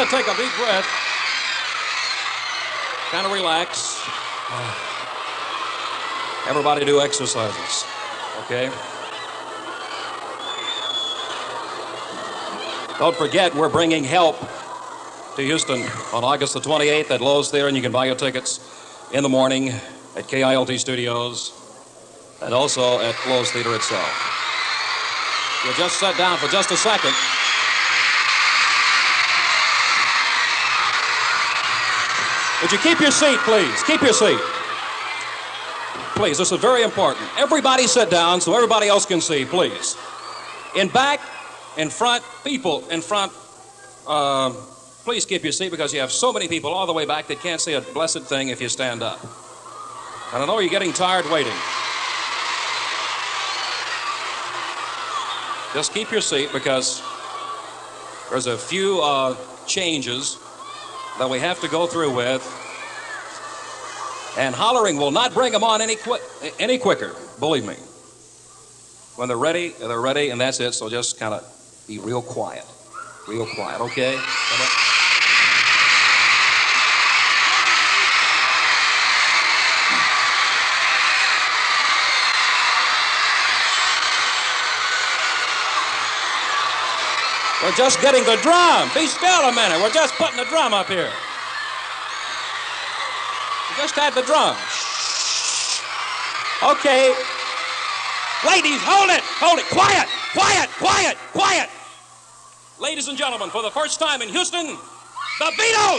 to take a deep breath, kind of relax. Everybody do exercises, okay? Don't forget, we're bringing help to Houston on August the 28th at Lowe's Theater, and you can buy your tickets in the morning at KILT Studios and also at Lowe's Theater itself. You'll just sit down for just a second. Would you keep your seat, please? Keep your seat. Please, this is very important. Everybody sit down so everybody else can see, please. In back, in front, people in front, please keep your seat because you have so many people all the way back that can't see a blessed thing if you stand up. And I know you're getting tired waiting. Just keep your seat because there's a few changes that we have to go through with. And hollering will not bring them on any quicker, believe me. When they're ready, and that's it. So just kind of be real quiet, okay? We're just getting the drum. Be still a minute. We're just putting the drum up here. We just had the drum. Okay. Ladies, hold it. Quiet. Ladies and gentlemen, for the first time in Houston, the Beatles.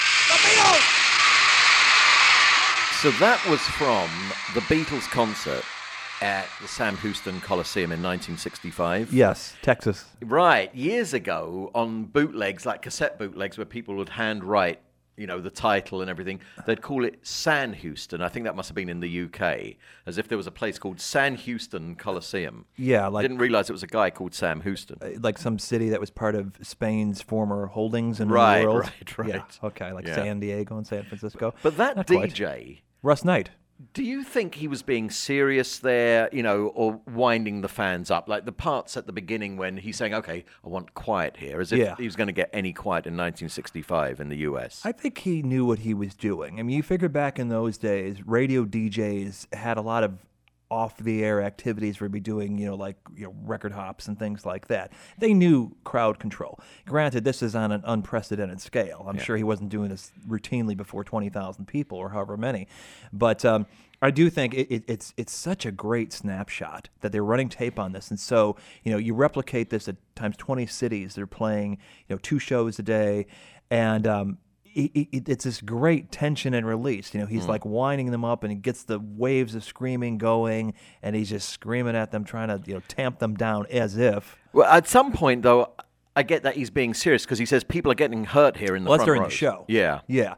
So that was from the Beatles concert at the Sam Houston Coliseum in 1965. Yes, Texas. Right, years ago on bootlegs, like cassette bootlegs, where people would handwrite, the title and everything, they'd call it San Houston. I think that must have been in the UK, as if there was a place called San Houston Coliseum. Yeah, like didn't realize it was a guy called Sam Houston. Like some city that was part of Spain's former holdings in the world. Right. Yeah, okay, like San Diego and San Francisco. But that Not DJ... quite. Russ Knight. Do you think he was being serious there, or winding the fans up? Like the parts at the beginning when he's saying, okay, I want quiet here, as if he was going to get any quiet in 1965 in the U.S. I think he knew what he was doing. I mean, you figure back in those days, radio DJs had a lot of off-the-air activities where we'd be doing, record hops and things like that. They knew crowd control. Granted, this is on an unprecedented scale. I'm sure he wasn't doing this routinely before 20,000 people or however many. But I do think it's such a great snapshot that they're running tape on this. And so, you replicate this at times 20 cities. They're playing, 2 shows a day. And it's this great tension and release. He's like winding them up, and he gets the waves of screaming going, and he's just screaming at them, trying to tamp them down as if. Well, at some point, though, I get that he's being serious because he says people are getting hurt here in the front that's during rows. the show. Yeah.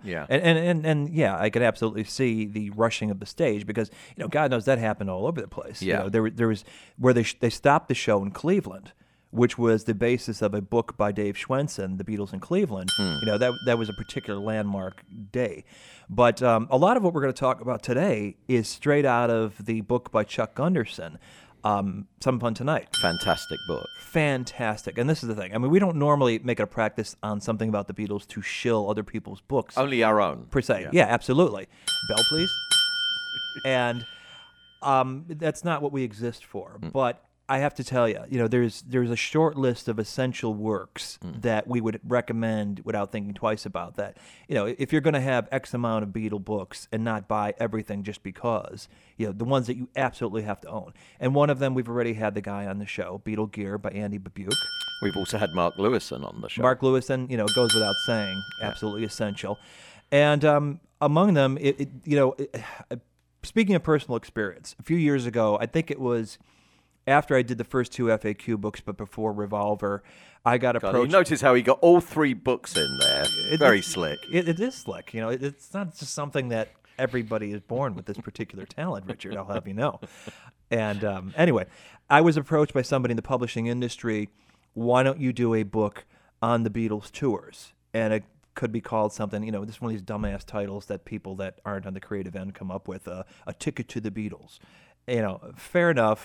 And yeah, I could absolutely see the rushing of the stage because God knows that happened all over the place. Yeah. There was where they stopped the show in Cleveland, which was the basis of a book by Dave Schwensen, The Beatles in Cleveland. That was a particular landmark day. But a lot of what we're going to talk about today is straight out of the book by Chuck Gunderson, Some Fun Tonight. Fantastic book. Fantastic. And this is the thing. I mean, we don't normally make it a practice on something about the Beatles to shill other people's books. Only our own. Per se. Yeah, absolutely. Bell, please. And that's not what we exist for. But I have to tell you, there's a short list of essential works that we would recommend without thinking twice about that. If you're going to have X amount of Beatle books and not buy everything just because, the ones that you absolutely have to own. And one of them, we've already had the guy on the show, Beatle Gear by Andy Babuke. We've also had Mark Lewison on the show. Mark Lewison, goes without saying, absolutely essential. And among them, speaking of personal experience, a few years ago, I think it was after I did the first 2 FAQ books, but before Revolver, I got approached. You notice how he got all 3 books in there. Very slick. It is slick. It's not just something that everybody is born with this particular talent, Richard, I'll have you know. And anyway, I was approached by somebody in the publishing industry, why don't you do a book on the Beatles tours? And it could be called something, this is one of these dumbass titles that people that aren't on the creative end come up with, A Ticket to the Beatles. Fair enough.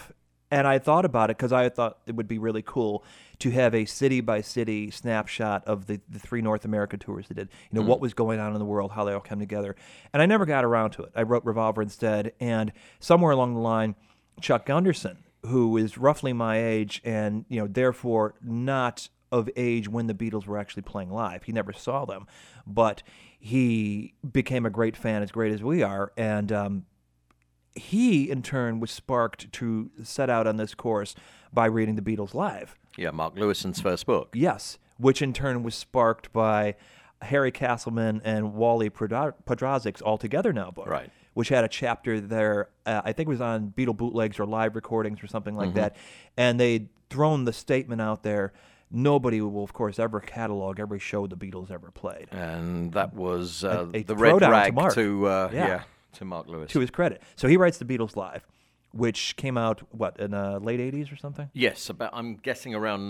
And I thought about it because I thought it would be really cool to have a city-by-city snapshot of the three North America tours they did. You know, what was going on in the world, how they all come together. And I never got around to it. I wrote Revolver instead. And somewhere along the line, Chuck Gunderson, who is roughly my age and, you know, therefore not of age when the Beatles were actually playing live. He never saw them. But he became a great fan, as great as we are. And he, in turn, was sparked to set out on this course by reading the Beatles live. Yeah, Mark Lewison's first book. Yes, which in turn was sparked by Harry Castleman and Wally Podrazik's All Together Now book, Right. which had a chapter there, I think it was on Beatle bootlegs or live recordings or something like that, and they'd thrown the statement out there, nobody will, of course, ever catalog every show the Beatles ever played. And that was A the red throwdown to rag Mark. to Mark Lewis. To his credit. So he writes the Beatles live, which came out, in late 80s or something? Yes, I'm guessing around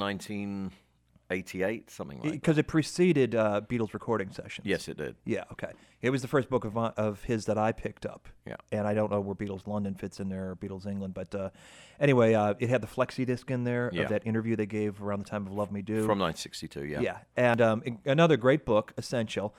1988, something like that. Because it preceded Beatles recording sessions. Yes, it did. Yeah, okay. It was the first book of his that I picked up. Yeah. And I don't know where Beatles London fits in there or Beatles England, but anyway, it had the flexi disc in there Yeah. of that interview they gave around the time of Love Me Do. From 1962, yeah. Yeah, and another great book, Essential,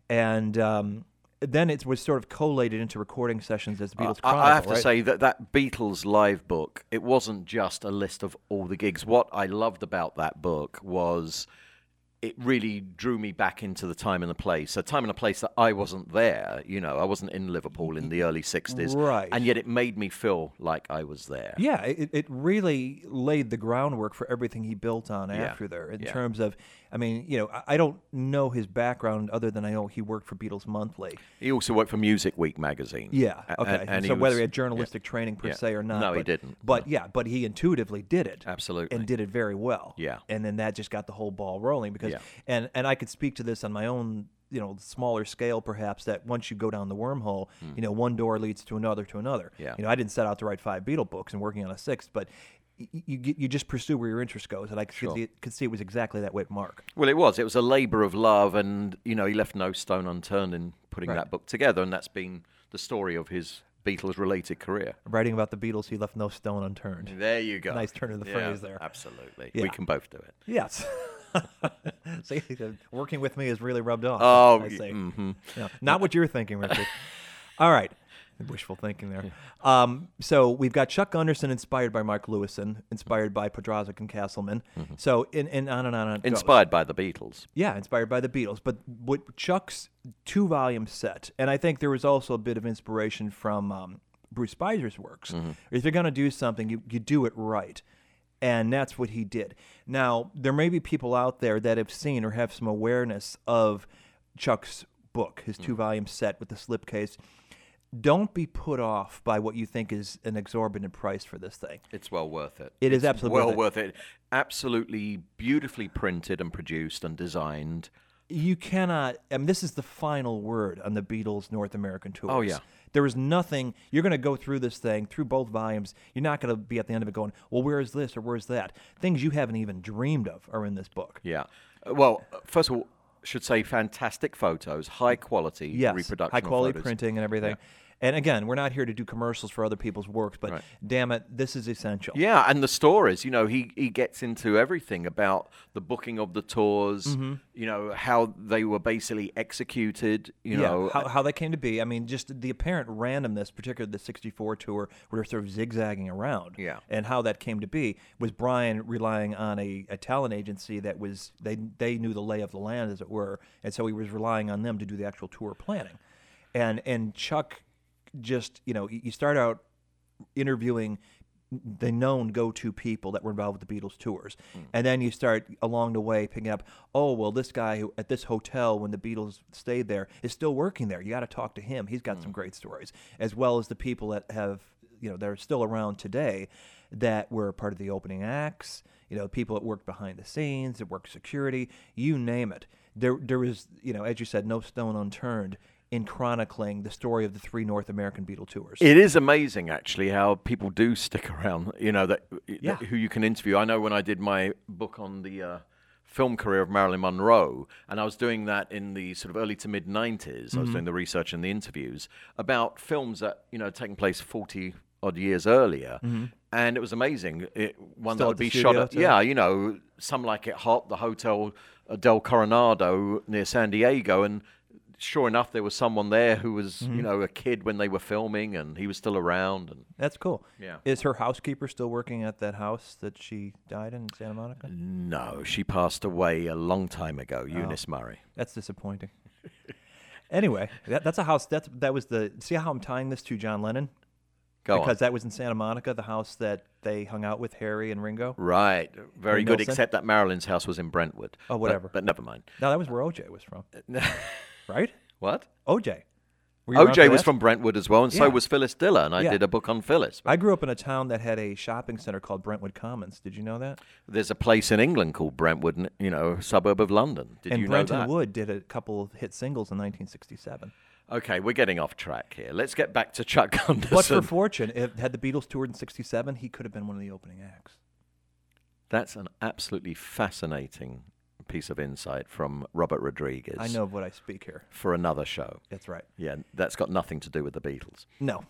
and then it was sort of collated into recording sessions as the Beatles Chronicle, I have to right? say that Beatles live book, it wasn't just a list of all the gigs. What I loved about that book was it really drew me back into the time and the place. A time and a place that I wasn't there. You know, I wasn't in Liverpool in the early 60s. Right. And yet it made me feel like I was there. Yeah, it really laid the groundwork for everything he built on after there in terms of, I mean, you know, I don't know his background other than I know he worked for Beatles Monthly. He also worked for Music Week magazine. Yeah, okay. And So he whether was- he had journalistic training per Yeah. se or not. No, he but, didn't. But yeah, but he intuitively did it. Absolutely. And did it very well. Yeah. And then that just got the whole ball rolling because, Yeah. and I could speak to this on my own, you know, smaller scale perhaps, that once you go down the wormhole, you know, one door leads to another to another. Yeah. You know, I didn't set out to write 5 Beatle books and working on a 6th, but you just pursue where your interest goes, and I could see it was exactly that way with Mark. Well, it was. It was a labor of love, and, you know, he left no stone unturned in putting Right. that book together, and that's been the story of his Beatles-related career. Writing about the Beatles, he left no stone unturned. There you go. Nice turn of the phrase there. Absolutely. Yeah. We can both do it. Yes. See, working with me has really rubbed off. Oh, I see. mhm. Yeah, not what you're thinking, Richard. All right. Wishful thinking there. So we've got Chuck Gunderson inspired by Mark Lewison, inspired by Podrazek and Castleman. So on and on it goes. Inspired by the Beatles. Yeah, inspired by the Beatles. But what Chuck's 2-volume set, and I think there was also a bit of inspiration from Bruce Spizer's works. If you're going to do something, you do it right. And that's what he did. Now, there may be people out there that have seen or have some awareness of Chuck's book, his 2-volume set with the slipcase. Don't be put off by what you think is an exorbitant price for this thing. It's well worth it. It is It's absolutely well worth worth it. Absolutely beautifully printed and produced and designed. You cannot, I mean, this is the final word on the Beatles' North American tours. Oh, yeah. There is nothing, you're going to go through this thing, through both volumes. You're not going to be at the end of it going, well, where is this or where's that? Things you haven't even dreamed of are in this book. Yeah. Well, first of all, should say fantastic photos, high quality Yes, reproduction high quality of photos. printing and everything. And again, we're not here to do commercials for other people's works, but Right. damn it, this is essential. Yeah, and the stories, you know, he gets into everything about the booking of the tours, Mm-hmm. you know, how they were basically executed, you know. how they came to be. I mean, just the apparent randomness, particularly the 64 tour, where they're sort of zigzagging around. Yeah. And how that came to be was Brian relying on a talent agency that was, they knew the lay of the land, as it were, and so he was relying on them to do the actual tour planning. And Chuck just, you know, you start out interviewing the known go-to people that were involved with the Beatles tours. And then you start along the way picking up, oh, well, this guy who at this hotel when the Beatles stayed there is still working there. You got to talk to him. He's got some great stories, as well as the people that have, you know, that are still around today that were part of the opening acts, you know, people that worked behind the scenes, that worked security, you name it. There was, you know, as you said, no stone unturned in chronicling the story of the 3 North American Beatle tours. It is amazing, actually, how people do stick around, you know, that who you can interview. I know when I did my book on the film career of Marilyn Monroe, and I was doing that in the sort of early to mid-90s, I was doing the research and the interviews about films that, you know, had taken place 40 odd years earlier, and it was amazing. One Still that at would the be studio shot at, too? Some Like It Hot, the Hotel Del Coronado near San Diego, and sure enough, there was someone there who was, a kid when they were filming, and he was still around. And That's cool. Yeah. Is her housekeeper still working at that house that she died in Santa Monica? no, she passed away a long time ago, Eunice Murray. That's disappointing. Anyway, that's a house. That was the. See how I'm tying this to John Lennon? Go Because on. that was in Santa Monica, the house that they hung out with, Harry and Ringo. Right. Very Harry good, Nilsson? except that Marilyn's house was in Brentwood. Oh, whatever. But never mind. No, that was where OJ was from, right? What? OJ. Were you around for OJ was that? from Brentwood as well, and so Yeah. was Phyllis Diller, and I Yeah. did a book on Phyllis. I grew up in a town that had a shopping center called Brentwood Commons. Did you know that? There's a place in England called Brentwood, a suburb of London. Did And you know Brenton that? Wood did a couple of hit singles in 1967. Okay, we're getting off track here. Let's get back to Chuck Gunderson. But for fortune, had the Beatles toured in '67, he could have been one of the opening acts. That's an absolutely fascinating piece of insight from Robert Rodriguez. I know of what I speak here. For another show. That's right. Yeah, that's got nothing to do with the Beatles. No.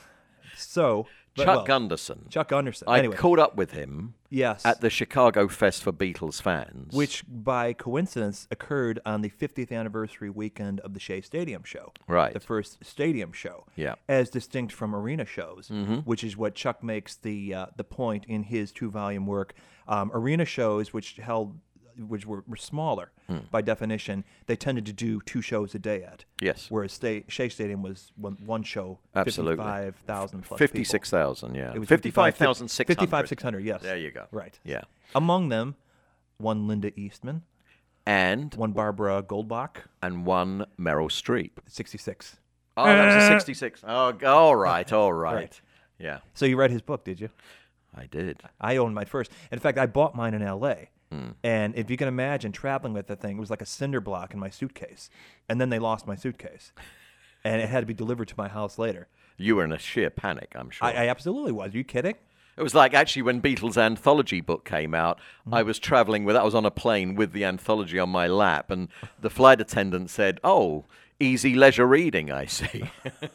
So, Chuck Gunderson. Chuck Gunderson. I Anyway, caught up with him yes, at the Chicago Fest for Beatles fans. which by coincidence occurred on the 50th anniversary weekend of the Shea Stadium show. Right. The first stadium show. Yeah. As distinct from arena shows, which is what Chuck makes the point in his 2-volume work. Arena shows, which were smaller by definition, they tended to do 2 shows a day at. Yes. Whereas Shea Stadium was one show, Absolutely. 55,000 plus 56,000, yeah. people. It was 55,600. 55,600, yes. There you go. Right. Yeah. Among them, one Linda Eastman, And one Barbara Goldbach, one Meryl Streep. 66. Oh, that was a 66. Oh, all right. Right. Yeah, So you read his book, did you? I did. I owned mine first. In fact, I bought mine in L.A. Hmm. And if you can imagine traveling with the thing, it was like a cinder block in my suitcase. And then they lost my suitcase. And it had to be delivered to my house later. You were in a sheer panic, I'm sure. I absolutely was. Are you kidding? It was like actually when Beatles anthology book came out, I was I was on a plane with the anthology on my lap, and the flight attendant said, "Oh, easy leisure reading, I see."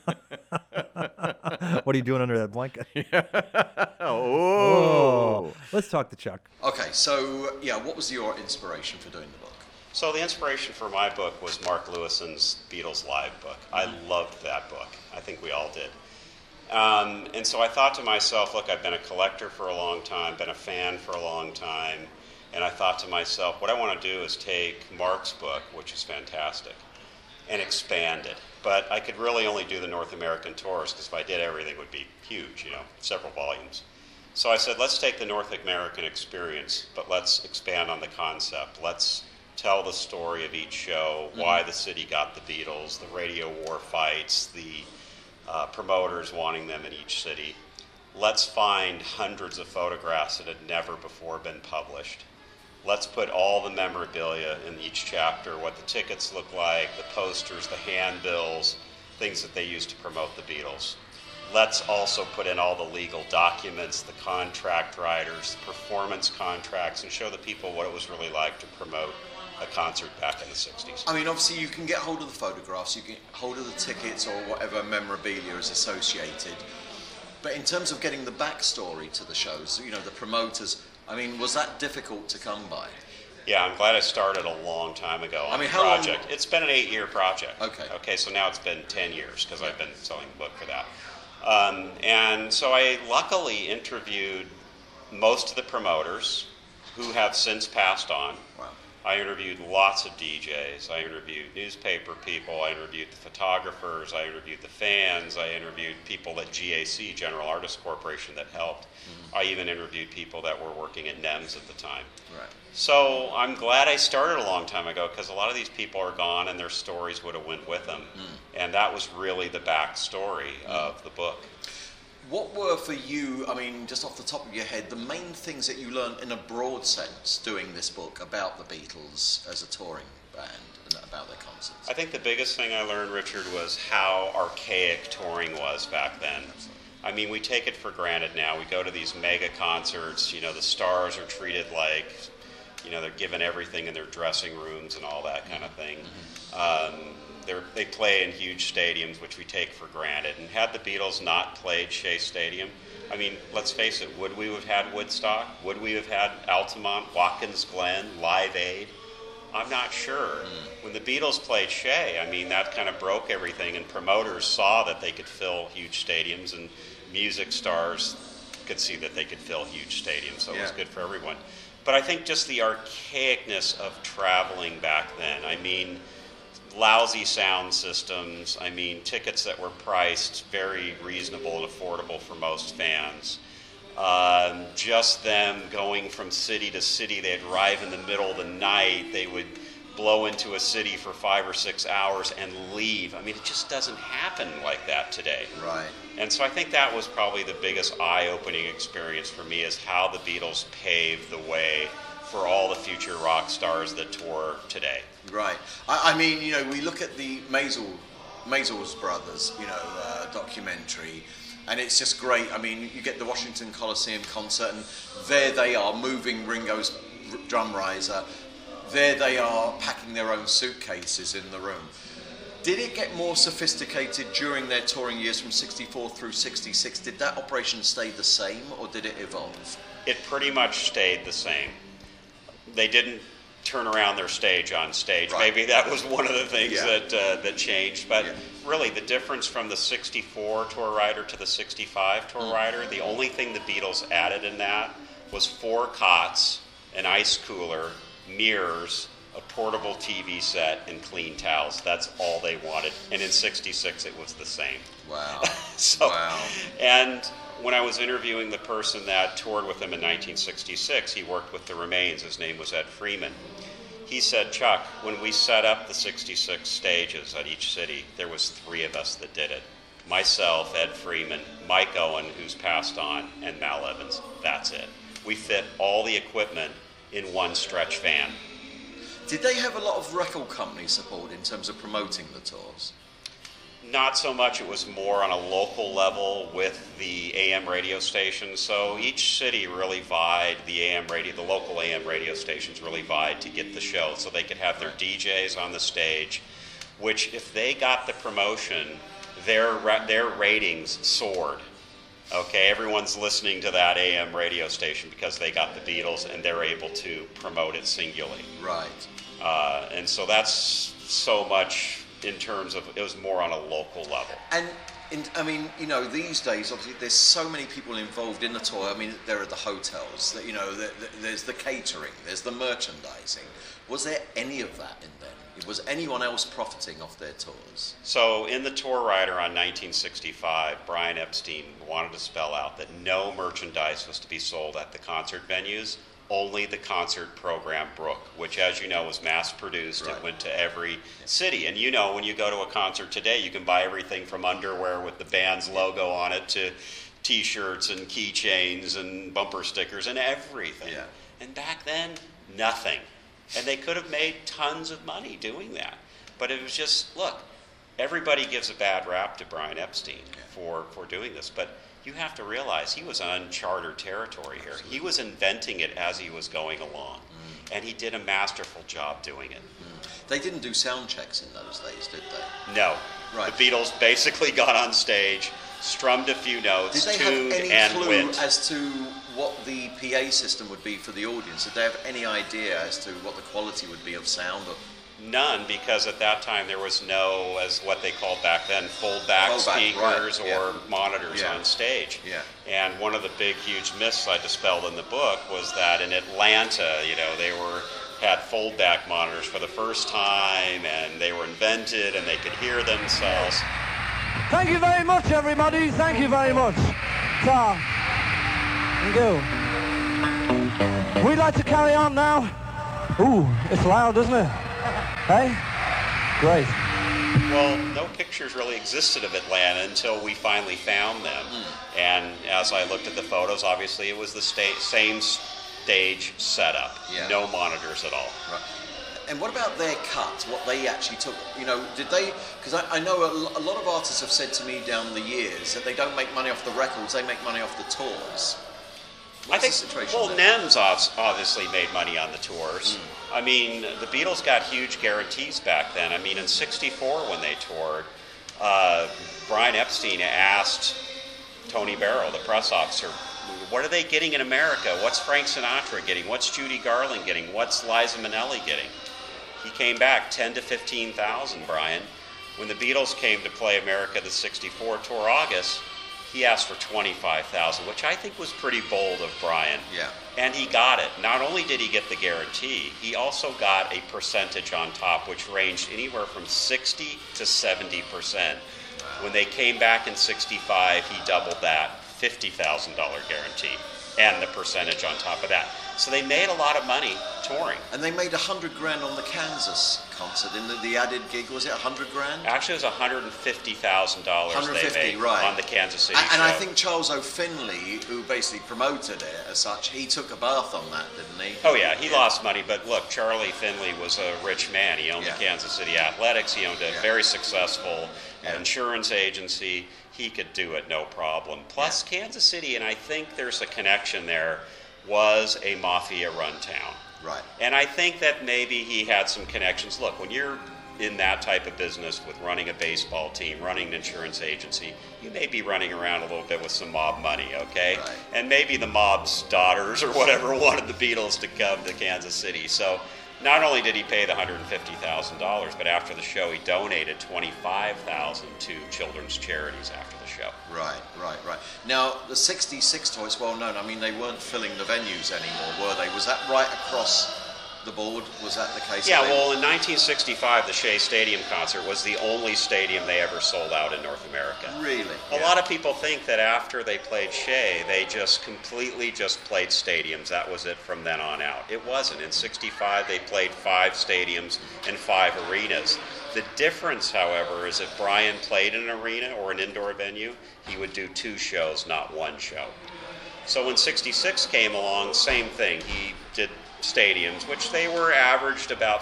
What are you doing under that blanket? Oh. Let's talk to Chuck. Okay, so what was your inspiration for doing the book? So the inspiration for my book was Mark Lewison's Beatles Live book. I loved that book. I think we all did. And so I thought to myself, look, I've been a collector for a long time, been a fan for a long time, and I thought to myself, what I want to do is take Mark's book, which is fantastic, and expand it. But I could really only do the North American tours, because if I did everything, it would be huge, several volumes. So I said, let's take the North American experience, but let's expand on the concept. Let's tell the story of each show, why the city got the Beatles, the radio war fights, the promoters wanting them in each city. Let's find hundreds of photographs that had never before been published. Let's put all the memorabilia in each chapter, what the tickets look like, the posters, the handbills, things that they used to promote the Beatles. Let's also put in all the legal documents, the contract writers, the performance contracts, and show the people what it was really like to promote a concert back in the 60s. I mean, obviously you can get hold of the photographs, you can get hold of the tickets or whatever memorabilia is associated. But in terms of getting the backstory to the shows, the promoters, I mean, was that difficult to come by? Yeah, I'm glad I started a long time ago on the how long- project. It's been an 8-year project. Okay. Okay, so now it's been 10 years because I've been selling the book for that. And so I luckily interviewed most of the promoters who have since passed on. Wow. I interviewed lots of DJs. I interviewed newspaper people. I interviewed the photographers. I interviewed the fans. I interviewed people at GAC, General Artists Corporation, that helped. I even interviewed people that were working at NEMS at the time. Right. So I'm glad I started a long time ago because a lot of these people are gone and their stories would have went with them. And that was really the backstory of the book. What were for you, I mean, just off the top of your head, the main things that you learned in a broad sense doing this book about the Beatles as a touring band and about their concerts? I think the biggest thing I learned, Richard, was how archaic touring was back then. I mean, we take it for granted now. We go to these mega concerts, the stars are treated like, they're given everything in their dressing rooms and all that kind of thing. They play in huge stadiums, which we take for granted. And had the Beatles not played Shea Stadium, I mean, let's face it, would we have had Woodstock? Would we have had Altamont, Watkins Glen, Live Aid? I'm not sure. When the Beatles played Shea, I mean, that kind of broke everything, and promoters saw that they could fill huge stadiums, and music stars could see that they could fill huge stadiums, so it was good for everyone. But I think just the archaicness of traveling back then, I mean, lousy sound systems, I mean, tickets that were priced very reasonable and affordable for most fans. Just them going from city to city, they'd arrive in the middle of the night, they would blow into a city for 5 or 6 hours and leave. I mean, it just doesn't happen like that today. Right. And so I think that was probably the biggest eye-opening experience for me, is how the Beatles paved the way for all the future rock stars that tour today. Right. I mean, you know, we look at the Maysles Brothers, you know, documentary, and it's just great. I mean, you get the Washington Coliseum concert, and there they are moving Ringo's drum riser. There they are packing their own suitcases in the room. Did it get more sophisticated during their touring years from 64 through 66? Did that operation stay the same, or did it evolve? It pretty much stayed the same. They didn't turn around their stage on stage. Right. Maybe that was one of the things that changed. But really, the difference from the 64 tour rider to the 65 tour rider, the only thing the Beatles added in that was 4 cots, an ice cooler, mirrors, a portable TV set, and clean towels. That's all they wanted. And in 66, it was the same. Wow. Wow. And when I was interviewing the person that toured with them in 1966, he worked with the Remains. His name was Ed Freeman. He said, Chuck, when we set up the 66 stages at each city, there was 3 of us that did it. Myself, Ed Freeman, Mike Owen, who's passed on, and Mal Evans. That's it. We fit all the equipment in one stretch van. Did they have a lot of record company support in terms of promoting the tours? Not so much. It was more on a local level with the AM radio stations. So each city really vied, the local AM radio stations really vied to get the show, so they could have their DJs on the stage, which if they got the promotion, their ratings soared. Okay, everyone's listening to that AM radio station because they got the Beatles, and they're able to promote it singularly. Right. And so that's so much in terms of, it was more on a local level. And I mean, you know, these days, obviously, there's so many people involved in the tour. I mean, there are the hotels, you know, there's the catering, there's the merchandising. Was there any of that in them? Was anyone else profiting off their tours? So in the tour rider on 1965, Brian Epstein wanted to spell out that no merchandise was to be sold at the concert venues, only the concert program Brook, which, as you know, was mass-produced. Right. It went to every city. And you know, when you go to a concert today, you can buy everything from underwear with the band's logo on it to T-shirts and keychains and bumper stickers and everything. Yeah. And back then, nothing. And they could have made tons of money doing that. But it was just, look, everybody gives a bad rap to Brian Epstein for doing this. But you have to realize he was on uncharted territory here. He was inventing it as he was going along. And he did a masterful job doing it. They didn't do sound checks in those days, did they? No. Right. The Beatles basically got on stage, strummed a few notes, Did they tuned, have any and clue went. as to what the PA system would be for the audience? Did they have any idea as to what the quality would be of sound? Or None, because at that time there was no, as what they called back then, fold-back Fold-back, speakers right, or monitors Yeah. on stage. Yeah. And one of the big, huge myths I dispelled in the book was that in Atlanta, you know, they had fold-back monitors for the first time, and they were invented, and they could hear themselves. Thank you very much, everybody. Thank you very much. Thank you. We'd like to carry on now. Ooh, it's loud, isn't it? Hey? Great. Well, no pictures really existed of Atlanta until we finally found them. And as I looked at the photos, obviously it was the same stage setup. Yeah. No monitors at all. Right. And what about their cut? What they actually took? You know, did they? Because I know a lot of artists have said to me down the years that they don't make money off the records; they make money off the tours. I think, the situation well, there? NEMS obviously made money on the tours. I mean, the Beatles got huge guarantees back then. I mean, in '64 when they toured, Brian Epstein asked Tony Barrow, the press officer, what are they getting in America? What's Frank Sinatra getting? What's Judy Garland getting? What's Liza Minnelli getting? He came back 10 to 15,000, Brian. When the Beatles came to play America the '64 tour August, he asked for 25,000, which I think was pretty bold of Brian. Yeah. And he got it. Not only did he get the guarantee, he also got a percentage on top, which ranged anywhere from 60 to 70%. When they came back in '65, he doubled that, $50,000 guarantee, and the percentage on top of that. So they made a lot of money touring. And they made $100,000 on the Kansas concert. In the added gig, was it $100,000? Actually, it was $150,000 they made right. on the Kansas City And show. I think Charles O'Finley, who basically promoted it as such, he took a bath on that, didn't he? Oh yeah, he lost money, but look, Charlie Finley was a rich man. He owned Yeah. the Kansas City Athletics. He owned a Yeah. very successful Yeah. insurance agency. He could do it no problem. Plus, Kansas City, and I think there's a connection there, was a mafia-run town. Right. And I think that maybe he had some connections. Look, when you're in that type of business with running a baseball team, running an insurance agency, you may be running around a little bit with some mob money, okay? Right. And maybe the mob's daughters or whatever wanted the Beatles to come to Kansas City. So not only did he pay the $150,000, but after the show he donated $25,000 to children's charities after the show. Right. Now, the 66 tour is well known. I mean, they weren't filling the venues anymore, were they? Was that right across the board? Was that the case? Yeah, well, in 1965, the Shea Stadium concert was the only stadium they ever sold out in North America. Really? A lot of people think that after they played Shea, they just completely just played stadiums. That was it from then on out. It wasn't. In '65, they played 5 stadiums and 5 arenas. The difference, however, is if Brian played in an arena or an indoor venue, he would do 2 shows, not 1 show. So when '66 came along, same thing. He did stadiums, which they were averaged about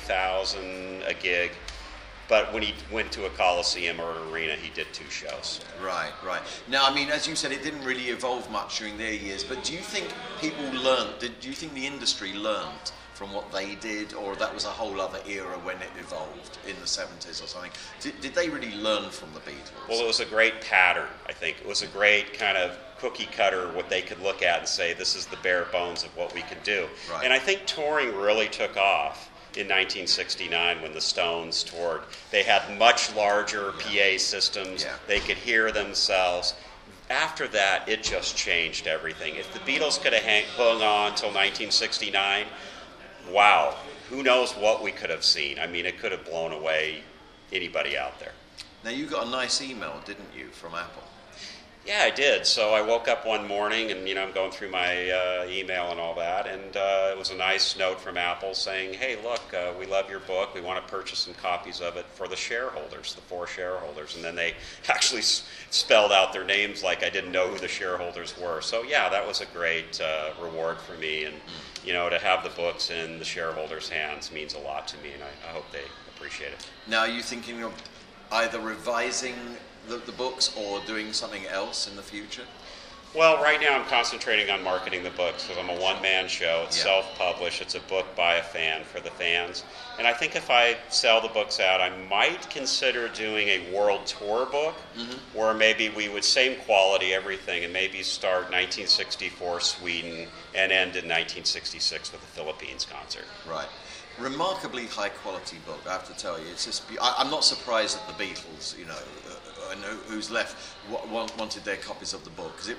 30,000 a gig. But when he went to a Coliseum or an arena, he did 2 shows. Right. Now, I mean, as you said, it didn't really evolve much during their years, but do you think people learned, do you think the industry learned from what they did, or that was a whole other era when it evolved in the 70s or something? Did they really learn from the Beatles? Well, it was a great pattern, I think. It was a great kind of cookie cutter, what they could look at and say, this is the bare bones of what we could do. Right. And I think touring really took off in 1969 when the Stones toured. They had much larger PA systems. Yeah. They could hear themselves. After that, it just changed everything. If the Beatles could have hung on until 1969, wow, who knows what we could have seen. I mean, it could have blown away anybody out there. Now, you got a nice email, didn't you, from Apple? Yeah, I did. So I woke up one morning and, I'm going through my email and all that, and it was a nice note from Apple saying, hey, look, we love your book. We want to purchase some copies of it for the shareholders, the 4 shareholders. And then they actually spelled out their names like I didn't know who the shareholders were. So, yeah, that was a great reward for me. And, to have the books in the shareholders' hands means a lot to me, and I hope they appreciate it. Now, are you thinking of either revising the books or doing something else in the future? Well, right now I'm concentrating on marketing the books because I'm a one-man show. It's self-published. It's a book by a fan for the fans. And I think if I sell the books out, I might consider doing a world tour book where maybe we would, same quality, everything, and maybe start 1964 Sweden and end in 1966 with the Philippines concert. Right. Remarkably high quality book, I have to tell you. It's just, I'm not surprised that the Beatles, and who's left wanted their copies of the book, because it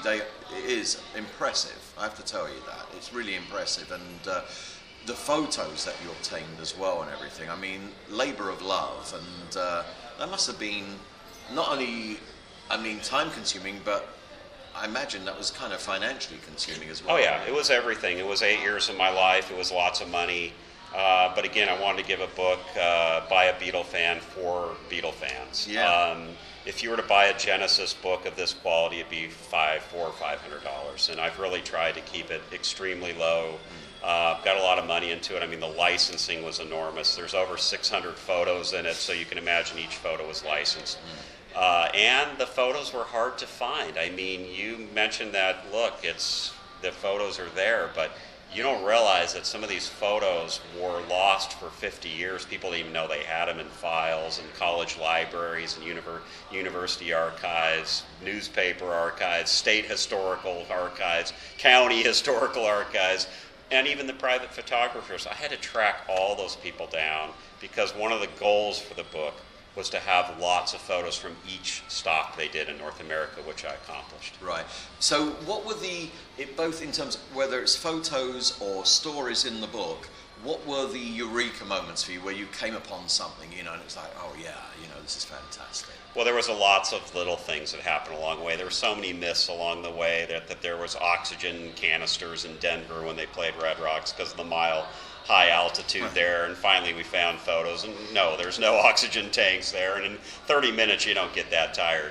is impressive. I have to tell you that. It's really impressive, and the photos that you obtained as well and everything. I mean, labour of love, and that must have been not only, time consuming, but I imagine that was kind of financially consuming as well. Oh yeah, it was everything. It was 8 years of my life. It was lots of money. But again, I wanted to give a book by a Beatle fan for Beatle fans. Yeah. If you were to buy a Genesis book of this quality, it'd be $400 or $500. And I've really tried to keep it extremely low. Got a lot of money into it. I mean, the licensing was enormous. There's over 600 photos in it, so you can imagine each photo was licensed. And the photos were hard to find. I mean, you mentioned that, look, it's the photos are there, but you don't realize that some of these photos were lost for 50 years. People didn't even know they had them in files and college libraries and university archives, newspaper archives, state historical archives, county historical archives, and even the private photographers. I had to track all those people down because one of the goals for the book was to have lots of photos from each stock they did in North America, which I accomplished. Right. So what were both in terms of whether it's photos or stories in the book, what were the eureka moments for you where you came upon something, and it was like, oh yeah, this is fantastic? Well, there was lots of little things that happened along the way. There were so many myths along the way that there was oxygen canisters in Denver when they played Red Rocks because of the high altitude there, and finally we found photos, and no, there's no oxygen tanks there, and in 30 minutes you don't get that tired.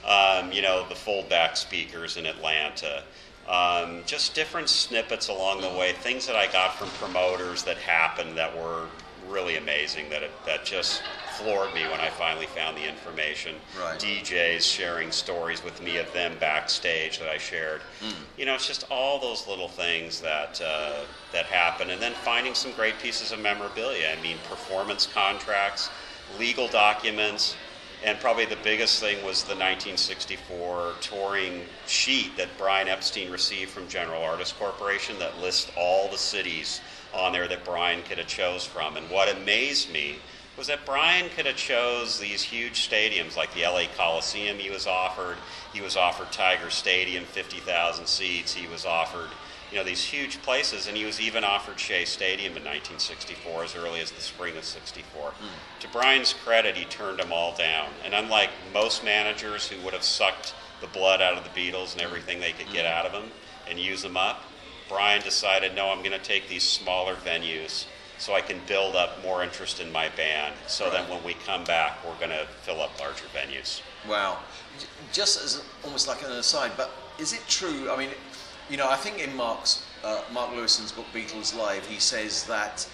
The fold-back speakers in Atlanta, just different snippets along the way, things that I got from promoters that happened that were really amazing, that just floored me when I finally found the information. Right. DJs sharing stories with me of them backstage that I shared. It's just all those little things that happen, and then finding some great pieces of memorabilia. I mean, performance contracts, legal documents, and probably the biggest thing was the 1964 touring sheet that Brian Epstein received from General Artists Corporation that lists all the cities on there that Brian could have chose from. And what amazed me was that Brian could have chose these huge stadiums like the LA Coliseum he was offered. He was offered Tiger Stadium, 50,000 seats. He was offered, these huge places, and he was even offered Shea Stadium in 1964 as early as the spring of 64. To Brian's credit, he turned them all down. And unlike most managers who would have sucked the blood out of the Beatles and everything they could get out of them and use them up, Brian decided, no, I'm going to take these smaller venues so I can build up more interest in my band, so that when we come back, we're going to fill up larger venues. Wow. Just as almost like an aside, but is it true? I mean, I think in Mark Lewisohn's book Beatles Live, he says that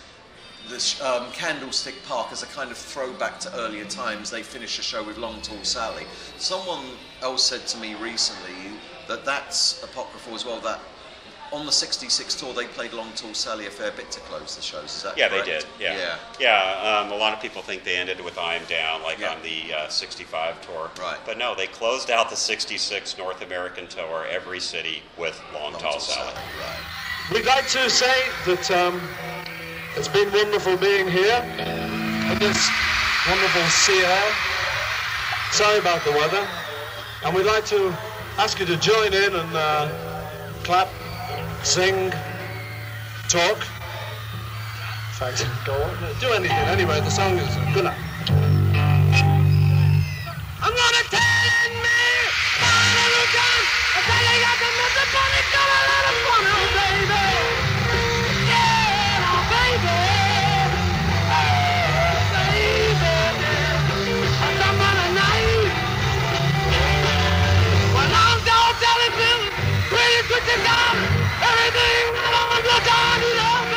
the Candlestick Park as a kind of throwback to earlier times, they finish a show with Long Tall Sally. Someone else said to me recently that that's apocryphal as well, that on the 66 tour, they played Long Tall Sally a fair bit to close the shows. Is that correct? They did. Yeah. A lot of people think they ended with I'm Down, on the 65 tour. Right. But no, they closed out the 66 North American tour, every city, with Long Tall Sally. Right. We'd like to say that it's been wonderful being here in this wonderful sea air. Sorry about the weather. And we'd like to ask you to join in and clap, sing, talk. In fact, go on, do anything. Anyway, the song is good enough. I'm gonna tell me about a little time. I tell you, got the metropolitan, got a lot of fun, oh baby. Yeah, oh baby. Oh baby. I'm talking a night. Well, I'm gonna tell it, Bill. Pretty quick to down. Everything that I'm looking,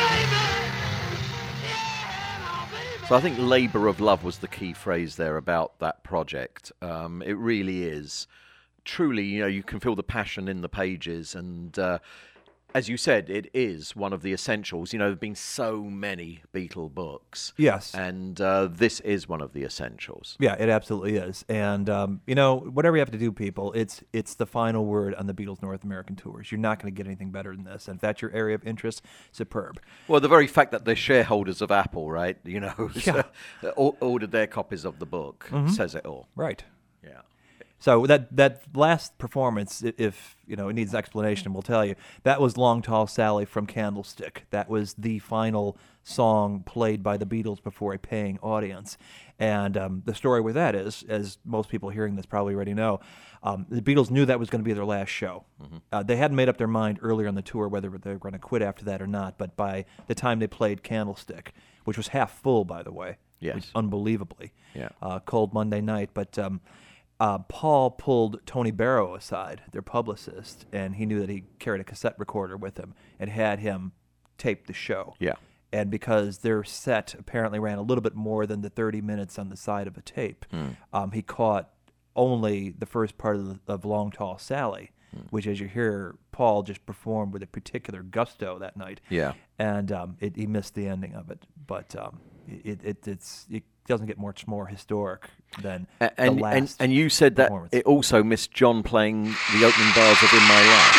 baby. Yeah, oh baby. So I think labour of love was the key phrase there about that project. It really is. Truly, you can feel the passion in the pages. And as you said, it is one of the essentials. There have been so many Beatle books. Yes. And this is one of the essentials. Yeah, it absolutely is. And, whatever you have to do, people, it's the final word on the Beatles North American tours. You're not going to get anything better than this. And if that's your area of interest, superb. Well, the very fact that they're shareholders of Apple, right, ordered their copies of the book says it all. Right. Yeah. So that last performance, if it needs explanation, we'll tell you. That was Long Tall Sally from Candlestick. That was the final song played by the Beatles before a paying audience. And the story with that is, as most people hearing this probably already know, the Beatles knew that was going to be their last show. They hadn't made up their mind earlier on the tour whether they were going to quit after that or not. But by the time they played Candlestick, which was half full, by the way, yes, unbelievably, cold Monday night, but Paul pulled Tony Barrow aside, their publicist, and he knew that he carried a cassette recorder with him and had him tape the show. Yeah. And because their set apparently ran a little bit more than the 30 minutes on the side of a tape, he caught only the first part of Long Tall Sally. which, as you hear, Paul just performed with a particular gusto that night. Yeah. And he missed the ending of it, but it doesn't get much more historic than the last. And you said that it also missed John playing the opening bars of In My Life.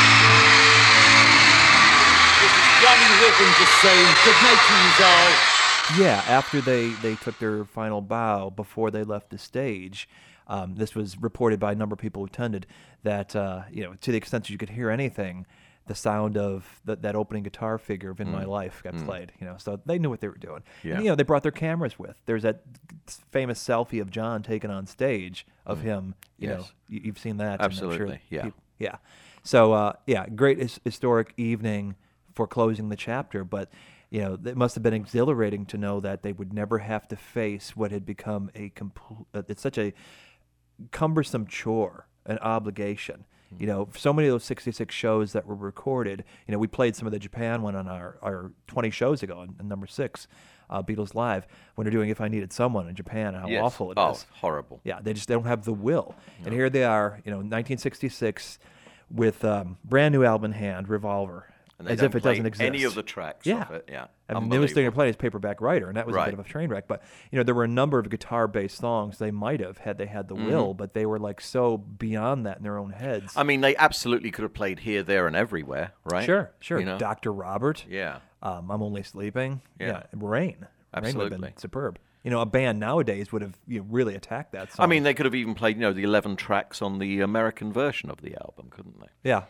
This is Johnny Ribbon just saying good night to you all. Yeah, after they took their final bow before they left the stage, this was reported by a number of people who attended, that to the extent that you could hear anything, the sound of that opening guitar figure of In My Life got played. So they knew what they were doing. Yeah. And, they brought their cameras with. There's that famous selfie of John taken on stage of him. Yes. You've seen that. and I'm sure Absolutely, yeah. yeah. So great historic evening for closing the chapter, but. It must have been exhilarating to know that they would never have to face what had become it's such a cumbersome chore, an obligation. So many of those 66 shows that were recorded, we played some of the Japan one on our 20 shows ago, on number 6, Beatles Live, when they're doing If I Needed Someone in Japan, and how awful it is. Oh, horrible. Yeah, they don't have the will. No. And here they are, 1966, with brand new album in hand, Revolver. As if it doesn't exist. Any of the tracks off it, yeah. And the newest thing they're playing is Paperback Writer, and that was a bit of a train wreck. But there were a number of guitar-based songs they might have had they had the will, but they were like so beyond that in their own heads. I mean, they absolutely could have played Here, There, and Everywhere, right? Sure. Dr. Robert. Yeah. I'm Only Sleeping. Yeah. Rain. Absolutely. Rain would have been superb. A band nowadays would have really attacked that song. I mean, they could have even played, the 11 tracks on the American version of the album, couldn't they? Yeah,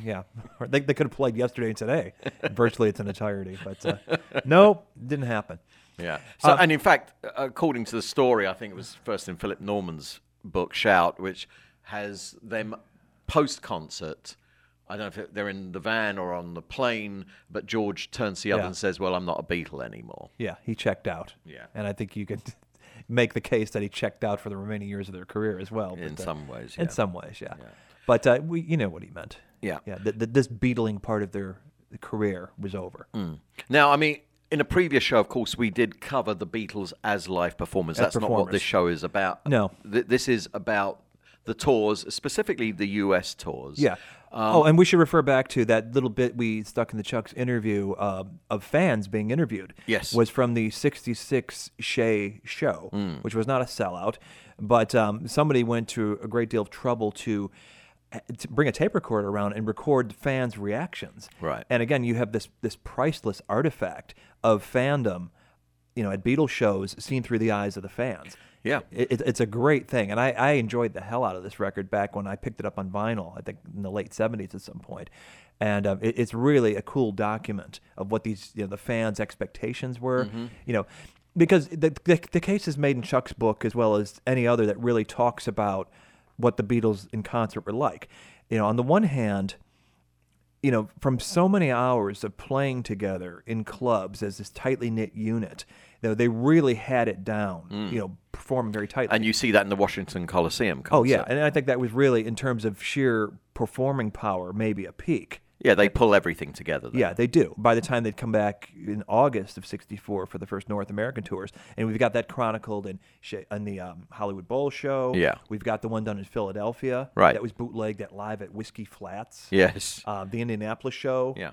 they could have played Yesterday and Today, virtually its entirety. But no, didn't happen. Yeah. So, and in fact, according to the story, I think it was first in Philip Norman's book, Shout, which has them post-concert. I don't know if they're in the van or on the plane, but George turns to the other and says, well, I'm not a Beatle anymore. Yeah, he checked out. Yeah. And I think you could make the case that he checked out for the remaining years of their career as well. In some ways, yeah. In some ways, yeah. But you know what he meant. Yeah. Yeah, this Beatling part of their career was over. Now, I mean, in a previous show, of course, we did cover the Beatles as live performers. That's not what this show is about. No. This is about the tours, specifically the U.S. tours. Yeah. And we should refer back to that little bit we stuck in the Chuck's interview of fans being interviewed. Yes. Was from the 66 Shea show, which was not a sellout, but somebody went to a great deal of trouble to bring a tape recorder around and record fans' reactions. Right. And again, you have this priceless artifact of fandom, at Beatles shows seen through the eyes of the fans. Yeah. It's a great thing. And I enjoyed the hell out of this record back when I picked it up on vinyl, I think in the late 70s at some point. And it's really a cool document of what these, the fans' expectations were. Because the case is made in Chuck's book as well as any other that really talks about what the Beatles in concert were like. On the one hand, from so many hours of playing together in clubs as this tightly knit unit, they really had it down, performing very tightly. And you see that in the Washington Coliseum concert. Oh, yeah. And I think that was really, in terms of sheer performing power, maybe a peak. Yeah, they pull everything together. Yeah, they do. By the time they'd come back in August of '64 for the first North American tours, and we've got that chronicled in the Hollywood Bowl show. Yeah. We've got the one done in Philadelphia. Right. That was bootlegged at Live at Whiskey Flats. Yes. The Indianapolis show. Yeah.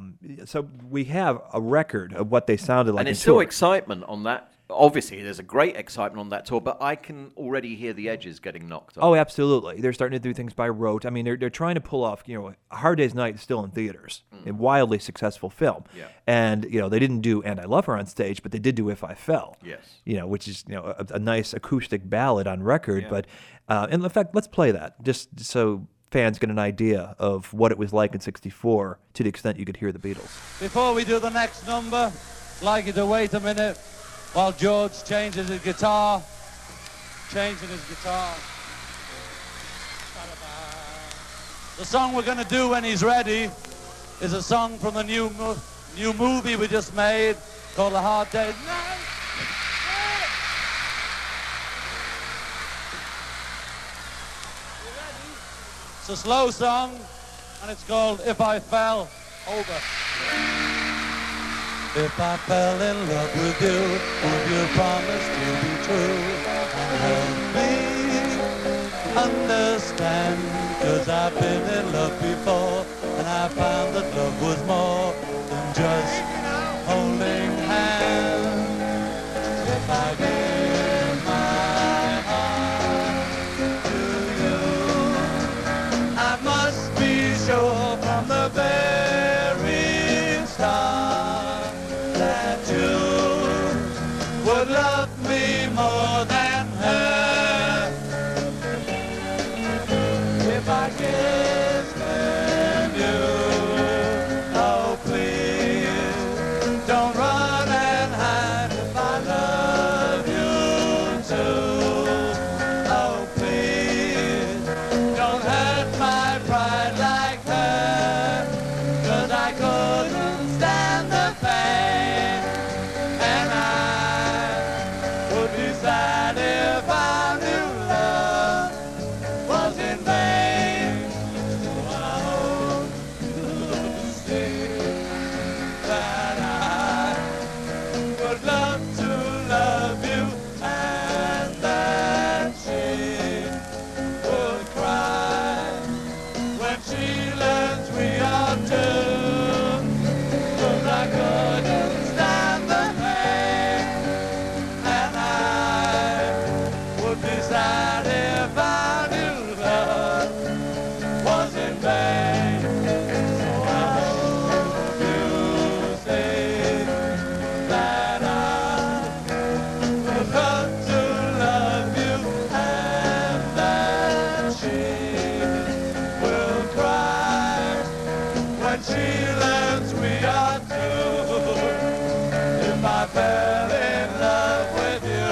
So we have a record of what they sounded like. And it's still excitement on that. Obviously, there's a great excitement on that tour, but I can already hear the edges getting knocked off. Oh, absolutely. They're starting to do things by rote. I mean, they're trying to pull off, A Hard Day's Night is still in theaters, a wildly successful film. Yeah. And, they didn't do And I Love Her on stage, but they did do If I Fell. Yes. Which is, a nice acoustic ballad on record. Yeah. But, and in fact, let's play that just so fans get an idea of what it was like in '64 to the extent you could hear the Beatles. Before we do the next number, I'd like you to wait a minute while George changes his guitar. The song we're going to do when he's ready is a song from the new movie we just made called A Hard Day's Night. It's a slow song, and it's called If I Fell. Over. If I fell in love with you, would you promise to be true? Help me understand 'cause I've been in love before, and I found that love was more than just holding hands. If I gave my heart to you, I must be sure from the very start that you would love me more than her. If I kissed you, oh please, don't run and hide if I love you too. Oh please, don't hurt my pride like her, 'cause I couldn't stand the pain, and I would be sad if I knew love was in vain. So I hope you see that I would love to love you, and that she would cry when she learns we are two. 'Cause I couldn't stand the pain, and I would be sad if I knew love was in vain. So I hope you say that I would love to love you, and that she will cry when she learns we are two. If I fell in love with you.